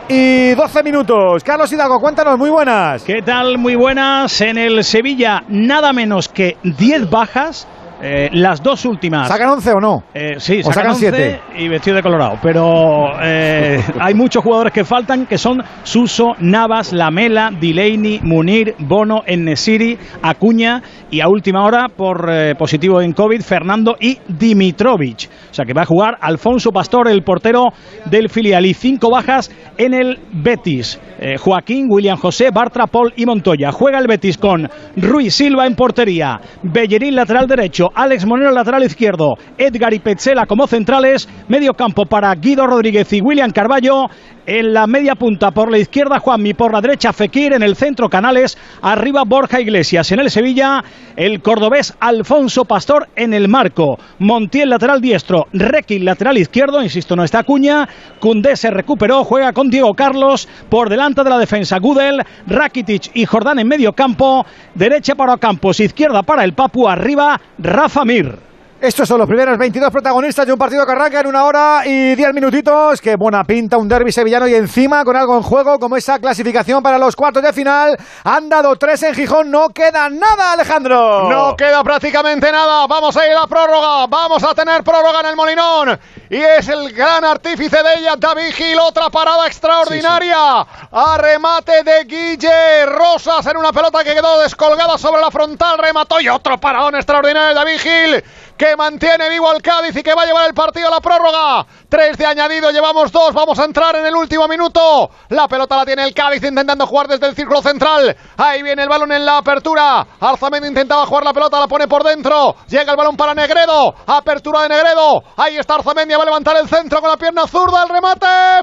y doce minutos. Carlos Hidalgo, cuéntanos, muy buenas. ¿Qué tal? Muy buenas. En el Sevilla, nada menos que diez bajas. Eh, las dos últimas. ¿Sacan once o no? Eh, sí, ¿O sacan, sacan once siete? y vestido de colorado. Pero eh, hay muchos jugadores que faltan, que son Suso, Navas, Lamela, Delaney, Munir, Bono, Enesiri, Acuña y a última hora, por eh, positivo en COVID, Fernando y Dimitrovic. O sea que va a jugar Alfonso Pastor, el portero del filial. Y cinco bajas en el Betis. Eh, Joaquín, William José, Bartra, Paul y Montoya. Juega el Betis con Ruiz Silva en portería, Bellerín lateral derecho, Alex Monero lateral izquierdo, Edgar y Petzela como centrales, medio campo para Guido Rodríguez y William Carballo, en la media punta por la izquierda Juanmi, por la derecha Fekir, en el centro Canales, arriba Borja Iglesias. En el Sevilla, el cordobés Alfonso Pastor en el marco, Montiel lateral diestro, Requi lateral izquierdo, insisto, no está Acuña, Koundé se recuperó, juega con Diego Carlos, por delante de la defensa Gudel, Rakitic y Jordán en medio campo, derecha para Campos, izquierda para el Papu, arriba Rafa Mir. Estos son los primeros veintidós protagonistas de un partido que arranca en una hora y diez minutitos. Qué buena pinta, un derbi sevillano y encima con algo en juego como esa clasificación para los cuartos de final. Han dado tres en Gijón, no queda nada, Alejandro. No queda prácticamente nada. Vamos a ir a la prórroga. Vamos a tener prórroga en el Molinón. Y es el gran artífice de ella, David Gil. Otra parada extraordinaria. Sí, sí. A remate de Guille Rosas en una pelota que quedó descolgada sobre la frontal. Remató y otro paradón extraordinario de David Gil, que mantiene vivo al Cádiz y que va a llevar el partido a la prórroga. Tres de añadido, llevamos dos, vamos a entrar en el último minuto. La pelota la tiene el Cádiz intentando jugar desde el círculo central. Ahí viene el balón en la apertura. Arzamendi intentaba jugar la pelota, la pone por dentro. Llega el balón para Negredo. Apertura de Negredo. Ahí está Arzamendi, va a levantar el centro con la pierna zurda. El remate,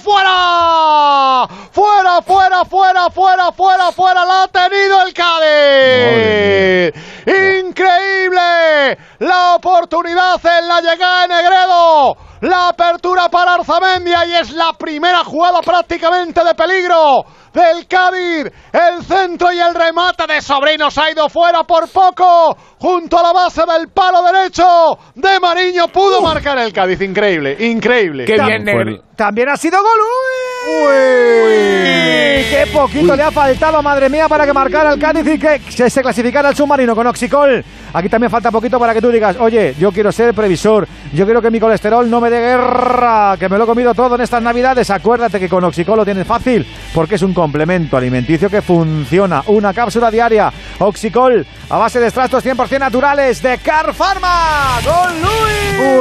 ¡fuera! ¡Fuera, fuera, fuera, fuera, fuera, fuera! La ha tenido el Cádiz. ¡Increíble! La oportunidad en la llegada de Negredo. La apertura para Arzamendia y es la primera jugada prácticamente de peligro del Cádiz. El centro y el remate de Sobrinos ha ido fuera por poco. Junto a la base del palo derecho de Mariño pudo marcar el Cádiz. Increíble, increíble. Qué bien, Negro. También ha sido gol. ¡Uy! ¡Uy! ¡Qué poquito Uy. le ha faltado, madre mía, para que marcara el Cádiz y que se clasificara el submarino con Oxicol! Aquí también falta poquito para que tú digas, oye, yo quiero ser previsor, yo quiero que mi colesterol no me dé guerra, que me lo he comido todo en estas navidades. Acuérdate que con Oxicol lo tienes fácil, porque es un complemento alimenticio que funciona. Una cápsula diaria, Oxicol, a base de extractos cien por cien naturales de Car Pharma. ¡Gol Luis!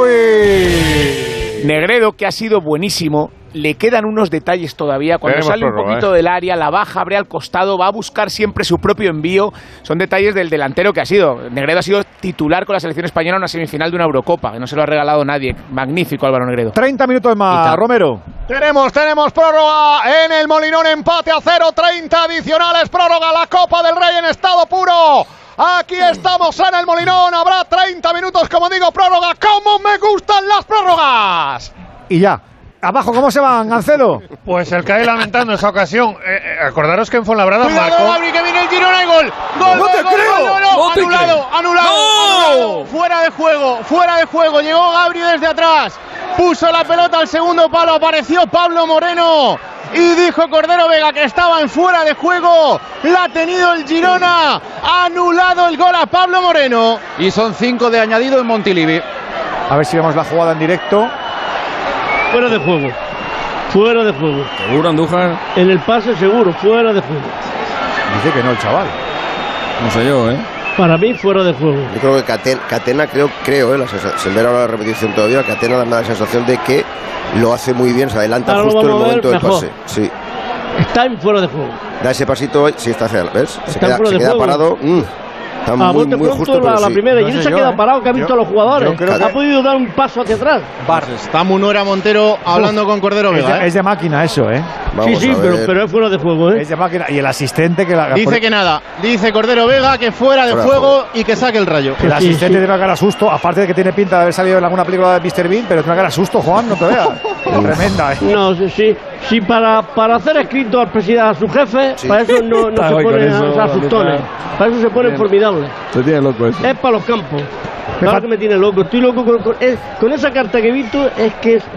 ¡Uy! Negredo, que ha sido buenísimo. Le quedan unos detalles todavía. Cuando Tenemos sale prórroga, un poquito eh. del área, la baja, abre al costado, va a buscar siempre su propio envío. Son detalles del delantero que ha sido. Negredo ha sido titular con la selección española en una semifinal de una Eurocopa, que no se lo ha regalado nadie. Magnífico, Álvaro Negredo. treinta minutos más, Romero. Tenemos, tenemos prórroga en el Molinón, empate a cero, treinta adicionales, prórroga, la Copa del Rey en estado puro. Aquí estamos en el Molinón, habrá treinta minutos, como digo, prórroga. ¡Cómo me gustan las prórrogas! Y ya. Abajo, ¿cómo se van, Cancelo? Pues el Cádiz lamentando esa ocasión. Eh, eh, acordaros que en Fuenlabrada Cuidado, marcó... Gabri, que viene el Girona y gol. ¡Gol, ¡No gol, te gol, creo! gol, no, no, ¡No te anulado, creo! anulado, ¡No! anulado! Fuera de juego, fuera de juego. Llegó Gabri desde atrás. Puso la pelota al segundo palo. Apareció Pablo Moreno. Y dijo Cordero Vega que estaba en fuera de juego. La ha tenido el Girona. Ha anulado el gol a Pablo Moreno. Y son cinco de añadido en Montilivi. A ver si vemos la jugada en directo. Fuera de juego. Fuera de juego. ¿Seguro, Andújar? En el pase seguro, fuera de juego. Dice que no el chaval. No sé yo, ¿eh? Para mí, fuera de juego. Yo creo que Catena, Catena creo, creo eh, la sin ver ahora la repetición todavía, Catena da la sensación de que lo hace muy bien, se adelanta ahora justo en el momento del pase. Sí. Está en fuera de juego. Da ese pasito, sí está hacia, ¿ves? Se está queda, se queda parado. Mm. a bote pronto la, la primera. No y él sé se ha yo, quedado ¿eh? parado, que ha visto Yo- a los jugadores. yo creo Ha que- podido dar un paso hacia atrás. Está Munuera Montero hablando Uf, con Cordero es Vega. de, ¿eh? es de máquina eso, ¿eh? sí, sí, pero, pero es fuera de juego, ¿eh? Es de máquina. Y el asistente que la. Dice por- que nada. Dice Cordero Vega que fuera de Fuera de juego y que saque el Rayo. El asistente tiene una cara susto, aparte de que tiene pinta de haber salido en alguna película de mister Bean, pero es una cara susto, Juan, no te veas. Tremenda, ¿eh? No, sí, sí. Si para, para hacer escrito al presidente, a su jefe, Sí. para eso no, no Está se hoy con ponen eso, a, a asustones. Para eso se ponen Bien. formidables. Te tiene loco eso. Es para los campos. Claro que me tiene loco. Estoy loco con, con, es- con esa carta que he visto, es que es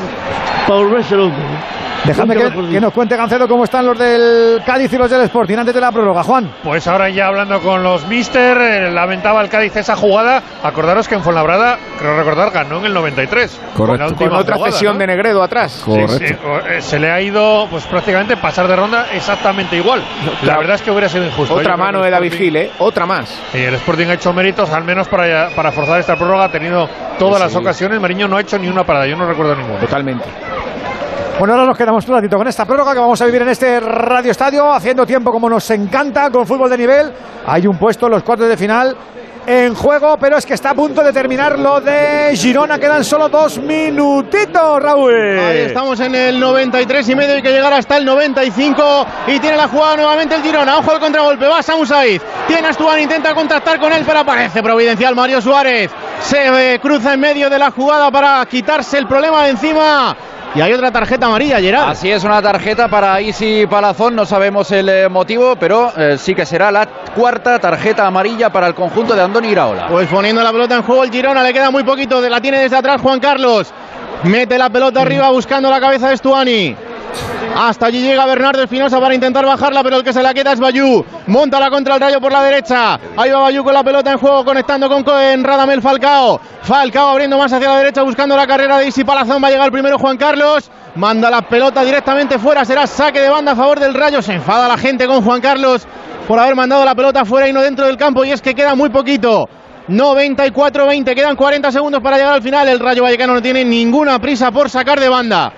para volverse loco. Dejadme Nunca que, mejor que dicho. nos cuente Gancedo cómo están los del Cádiz y los del Sporting antes de la prórroga, Juan. Pues ahora ya hablando con los mister, eh, lamentaba el Cádiz esa jugada. Acordaros que en Fuenlabrada, creo recordar, ganó en el noventa y tres. Correcto. En la última Con otra jugada, cesión ¿no? de Negredo atrás. Sí, Correcto. sí, o- eh, se le ha ido pues prácticamente pasar de ronda exactamente igual. La verdad es que hubiera sido injusto. Otra Yo creo mano que de el David Sporting- Gil, ¿eh? Otra más. Y el Sporting ha hecho méritos, al menos para, para forzar esta prórroga, ha tenido todas Sí, las sí. ocasiones. Mariño no ha hecho ni una parada, yo no recuerdo ninguna. Totalmente. Bueno, ahora nos quedamos un ratito con esta prórroga que vamos a vivir en este Radio Estadio, haciendo tiempo como nos encanta, con fútbol de nivel. Hay un puesto en los cuartos de final en juego, pero es que está a punto de terminar lo de Girona. Quedan solo dos minutitos, Raúl. Ahí estamos en el noventa y tres y medio, hay que llegar hasta el noventa y cinco y tiene la jugada nuevamente el Girona. Ojo al contragolpe, va Samu Saiz, tiene a Stuani, intenta contactar con él, pero aparece providencial Mario Suárez. Se eh, cruza en medio de la jugada para quitarse el problema de encima. Y hay otra tarjeta amarilla, Gerard. Así es, una tarjeta para Isi Palazón, no sabemos el eh, motivo, pero eh, sí que será la cuarta tarjeta amarilla para el conjunto de Andoni Iraola. Pues poniendo la pelota en juego el Girona, le queda muy poquito, la tiene desde atrás Juan Carlos. Mete la pelota arriba buscando la cabeza de Stuani. Hasta allí llega Bernardo Espinosa para intentar bajarla, pero el que se la queda es Bayú. Monta la contra el Rayo por la derecha. Ahí va Bayú con la pelota en juego, conectando con en Radamel Falcao. Falcao abriendo más hacia la derecha, buscando la carrera de Isi Palazón. Va a llegar primero Juan Carlos. Manda la pelota directamente fuera. Será saque de banda a favor del Rayo. Se enfada la gente con Juan Carlos por haber mandado la pelota fuera y no dentro del campo. Y es que queda muy poquito. noventa y cuatro veinte, quedan cuarenta segundos para llegar al final. El Rayo Vallecano no tiene ninguna prisa por sacar de banda.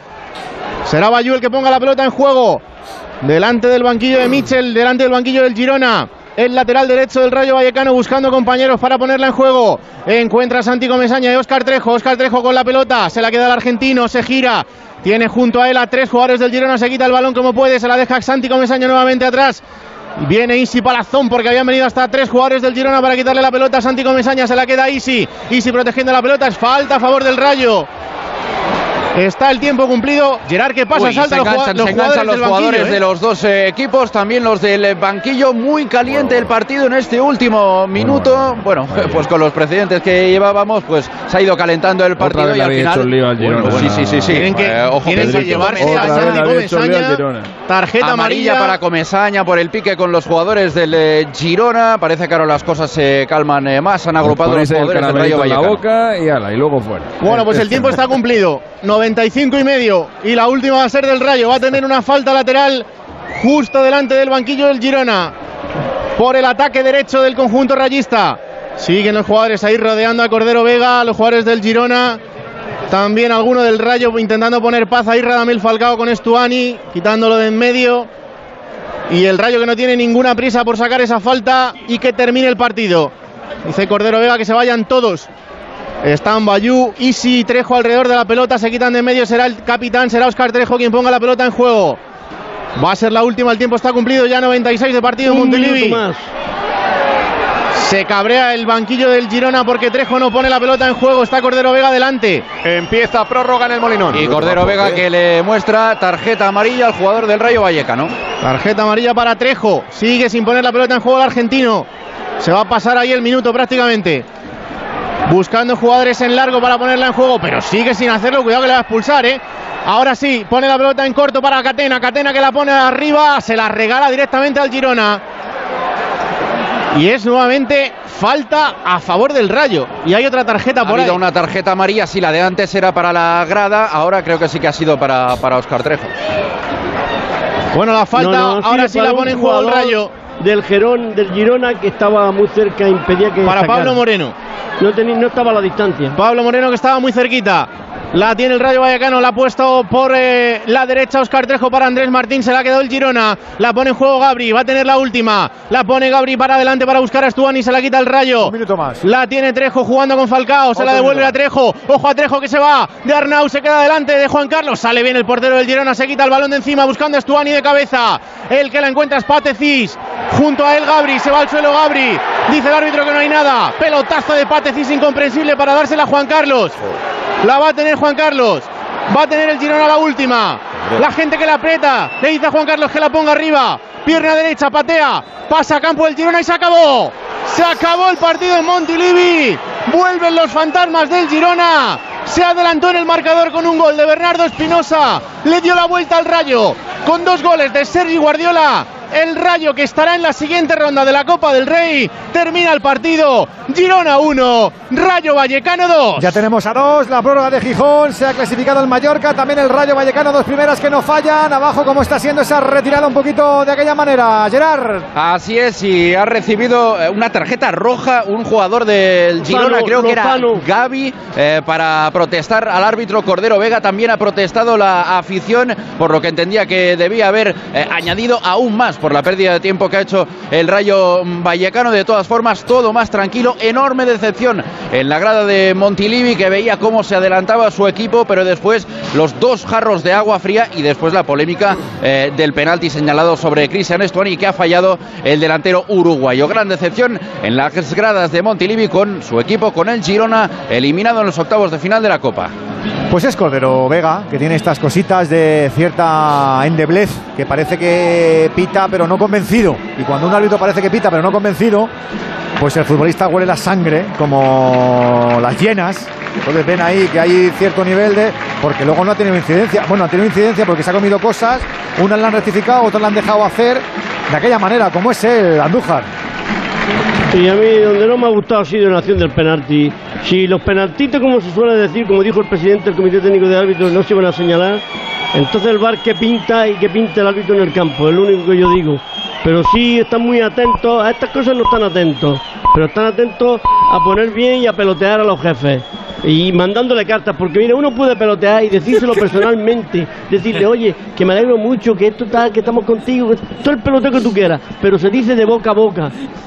Será Bayú el que ponga la pelota en juego. Delante del banquillo de Michel, delante del banquillo del Girona. El lateral derecho del Rayo Vallecano buscando compañeros para ponerla en juego. Encuentra a Santi Comesaña y Óscar Trejo. Óscar Trejo con la pelota. Se la queda el argentino, se gira. Tiene junto a él a tres jugadores del Girona. Se quita el balón como puede. Se la deja Santi Comesaña nuevamente atrás. Viene Isi Palazón porque habían venido hasta tres jugadores del Girona para quitarle la pelota a Santi Comesaña. Se la queda Isi. Isi protegiendo la pelota. Es falta a favor del Rayo. Está el tiempo cumplido. Gerard, ¿qué pasa? Uy, Salta se los, enganchan, los se jugadores, enganchan los del jugadores banquillo, de ¿eh? los dos eh, equipos, también los del banquillo. Muy caliente el partido en este último minuto. Bueno, pues con los precedentes que llevábamos, pues se ha ido calentando el partido Otra vez y le al había final. hecho el lío al Girona. Bueno, sí, sí, sí, sí. Tienen que, Eh, ojo, tienen que Pedrito. llevarse Otra a vez Santi le había hecho el lío al Comesaña. Girona. Tarjeta amarilla amarilla para Comesaña por el pique con los jugadores del eh, Girona. Parece que ahora las cosas se calman eh, más. Han agrupado los Ponéis el jugadores del Rayo caramelito en la Vallecano. boca y ala, y luego fuera. Bueno, pues el tiempo está cumplido. noventa y cinco y medio. Y la última va a ser del Rayo. Va a tener una falta lateral justo delante del banquillo del Girona. Por el ataque derecho del conjunto rayista. Siguen los jugadores ahí rodeando a Cordero Vega, los jugadores del Girona. También alguno del Rayo intentando poner paz ahí. Radamel Falcao con Stuani, quitándolo de en medio. Y el Rayo que no tiene ninguna prisa por sacar esa falta y que termine el partido. Dice Cordero Vega que se vayan todos. Están Bayú, Isi y Trejo alrededor de la pelota, se quitan de en medio, será el capitán, será Óscar Trejo quien ponga la pelota en juego. Va a ser la última, el tiempo está cumplido, ya noventa y seis de partido en Montilivi. Se cabrea el banquillo del Girona porque Trejo no pone la pelota en juego, está Cordero Vega delante. Empieza prórroga en el Molinón. Y Cordero Vega que le muestra tarjeta amarilla al jugador del Rayo Vallecano. Tarjeta amarilla para Trejo, sigue sin poner la pelota en juego el argentino. Se va a pasar ahí el minuto prácticamente. Buscando jugadores en largo para ponerla en juego, pero sigue sin hacerlo. Cuidado que le va a expulsar, ¿eh? Ahora sí, pone la pelota en corto para Catena. Catena que la pone arriba, se la regala directamente al Girona. Y es nuevamente falta a favor del Rayo. Y hay otra tarjeta por Ha habido ahí. una tarjeta amarilla, sí, la de antes era para la grada, ahora creo que sí que ha sido para, para Óscar Trejo. Bueno, la falta, No, no, ahora sí para la un pone en juego el jugador Rayo. Del Gerón, del Girona, que estaba muy cerca, impedía que Para sacara. Pablo Moreno. No, tenía, no estaba a la distancia. Pablo Moreno que estaba muy cerquita. La tiene el Rayo Vallecano, la ha puesto por eh, la derecha Óscar Trejo para Andrés Martín, se la ha quedado el Girona, la pone en juego Gabri, va a tener la última, la pone Gabri para adelante para buscar a Stuani, se la quita el Rayo. Un minuto más. La tiene Trejo jugando con Falcao, se Otro la devuelve minuto. a Trejo, ojo a Trejo que se va, de Arnau se queda delante de Juan Carlos, sale bien el portero del Girona, se quita el balón de encima buscando a Stuani de cabeza, el que la encuentra es Patecis, junto a él Gabri, se va al suelo Gabri, dice el árbitro que no hay nada, pelotazo de Patecis incomprensible para dársela a Juan Carlos. La va a tener Juan Carlos. Va a tener el Girona la última. La gente que la aprieta. Le dice a Juan Carlos que la ponga arriba. Pierna derecha, patea. Pasa a campo del Girona y se acabó. Se acabó el partido en Montilivi. Vuelven los fantasmas del Girona. Se adelantó en el marcador con un gol de Bernardo Espinosa. Le dio la vuelta al Rayo. Con dos goles de Sergi Guardiola. El Rayo, que estará en la siguiente ronda de la Copa del Rey, termina el partido. Girona uno, Rayo Vallecano dos. Ya tenemos a dos, la prórroga de Gijón, se ha clasificado el Mallorca, también el Rayo Vallecano, dos primeras que no fallan. Abajo, ¿cómo está siendo esa retirada un poquito de aquella manera, Gerard? Así es, y ha recibido una tarjeta roja un jugador del Girona, Lozano, creo que Lozano. era Gavi, eh, para protestar al árbitro. Cordero Vega también ha protestado la afición, por lo que entendía que debía haber eh, añadido aún más por la pérdida de tiempo que ha hecho el Rayo Vallecano. De todas formas, todo más tranquilo. Enorme decepción en la grada de Montilivi, que veía cómo se adelantaba su equipo, pero después los dos jarros de agua fría y después la polémica eh, del penalti señalado sobre Cristian Stuani, que ha fallado el delantero uruguayo. Gran decepción en las gradas de Montilivi con su equipo, con el Girona, eliminado en los octavos de final de la Copa. Pues es Cordero Vega, que tiene estas cositas de cierta endeblez, que parece que pita pero no convencido, y cuando un árbitro parece que pita pero no convencido, pues el futbolista huele la sangre como las hienas. Entonces ven ahí que hay cierto nivel de... porque luego no ha tenido incidencia, bueno, ha tenido incidencia porque se ha comido cosas, unas la han rectificado, otras la han dejado hacer de aquella manera, como es el Andújar. Y a mí donde no me ha gustado ha sido en la acción del penalti. Si los penaltitos, como se suele decir, como dijo el presidente del Comité Técnico de Árbitros, no se van a señalar, entonces el V A R que pinta y que pinta el árbitro en el campo, es lo único que yo digo. Pero sí están muy atentos, a estas cosas no están atentos, pero están atentos a poner bien y a pelotear a los jefes. Y mandándole cartas, porque mira, uno puede pelotear y decírselo personalmente, decirle, oye, que me alegro mucho, que esto está, que estamos contigo, todo el peloteo que tú quieras, pero se dice de boca a boca.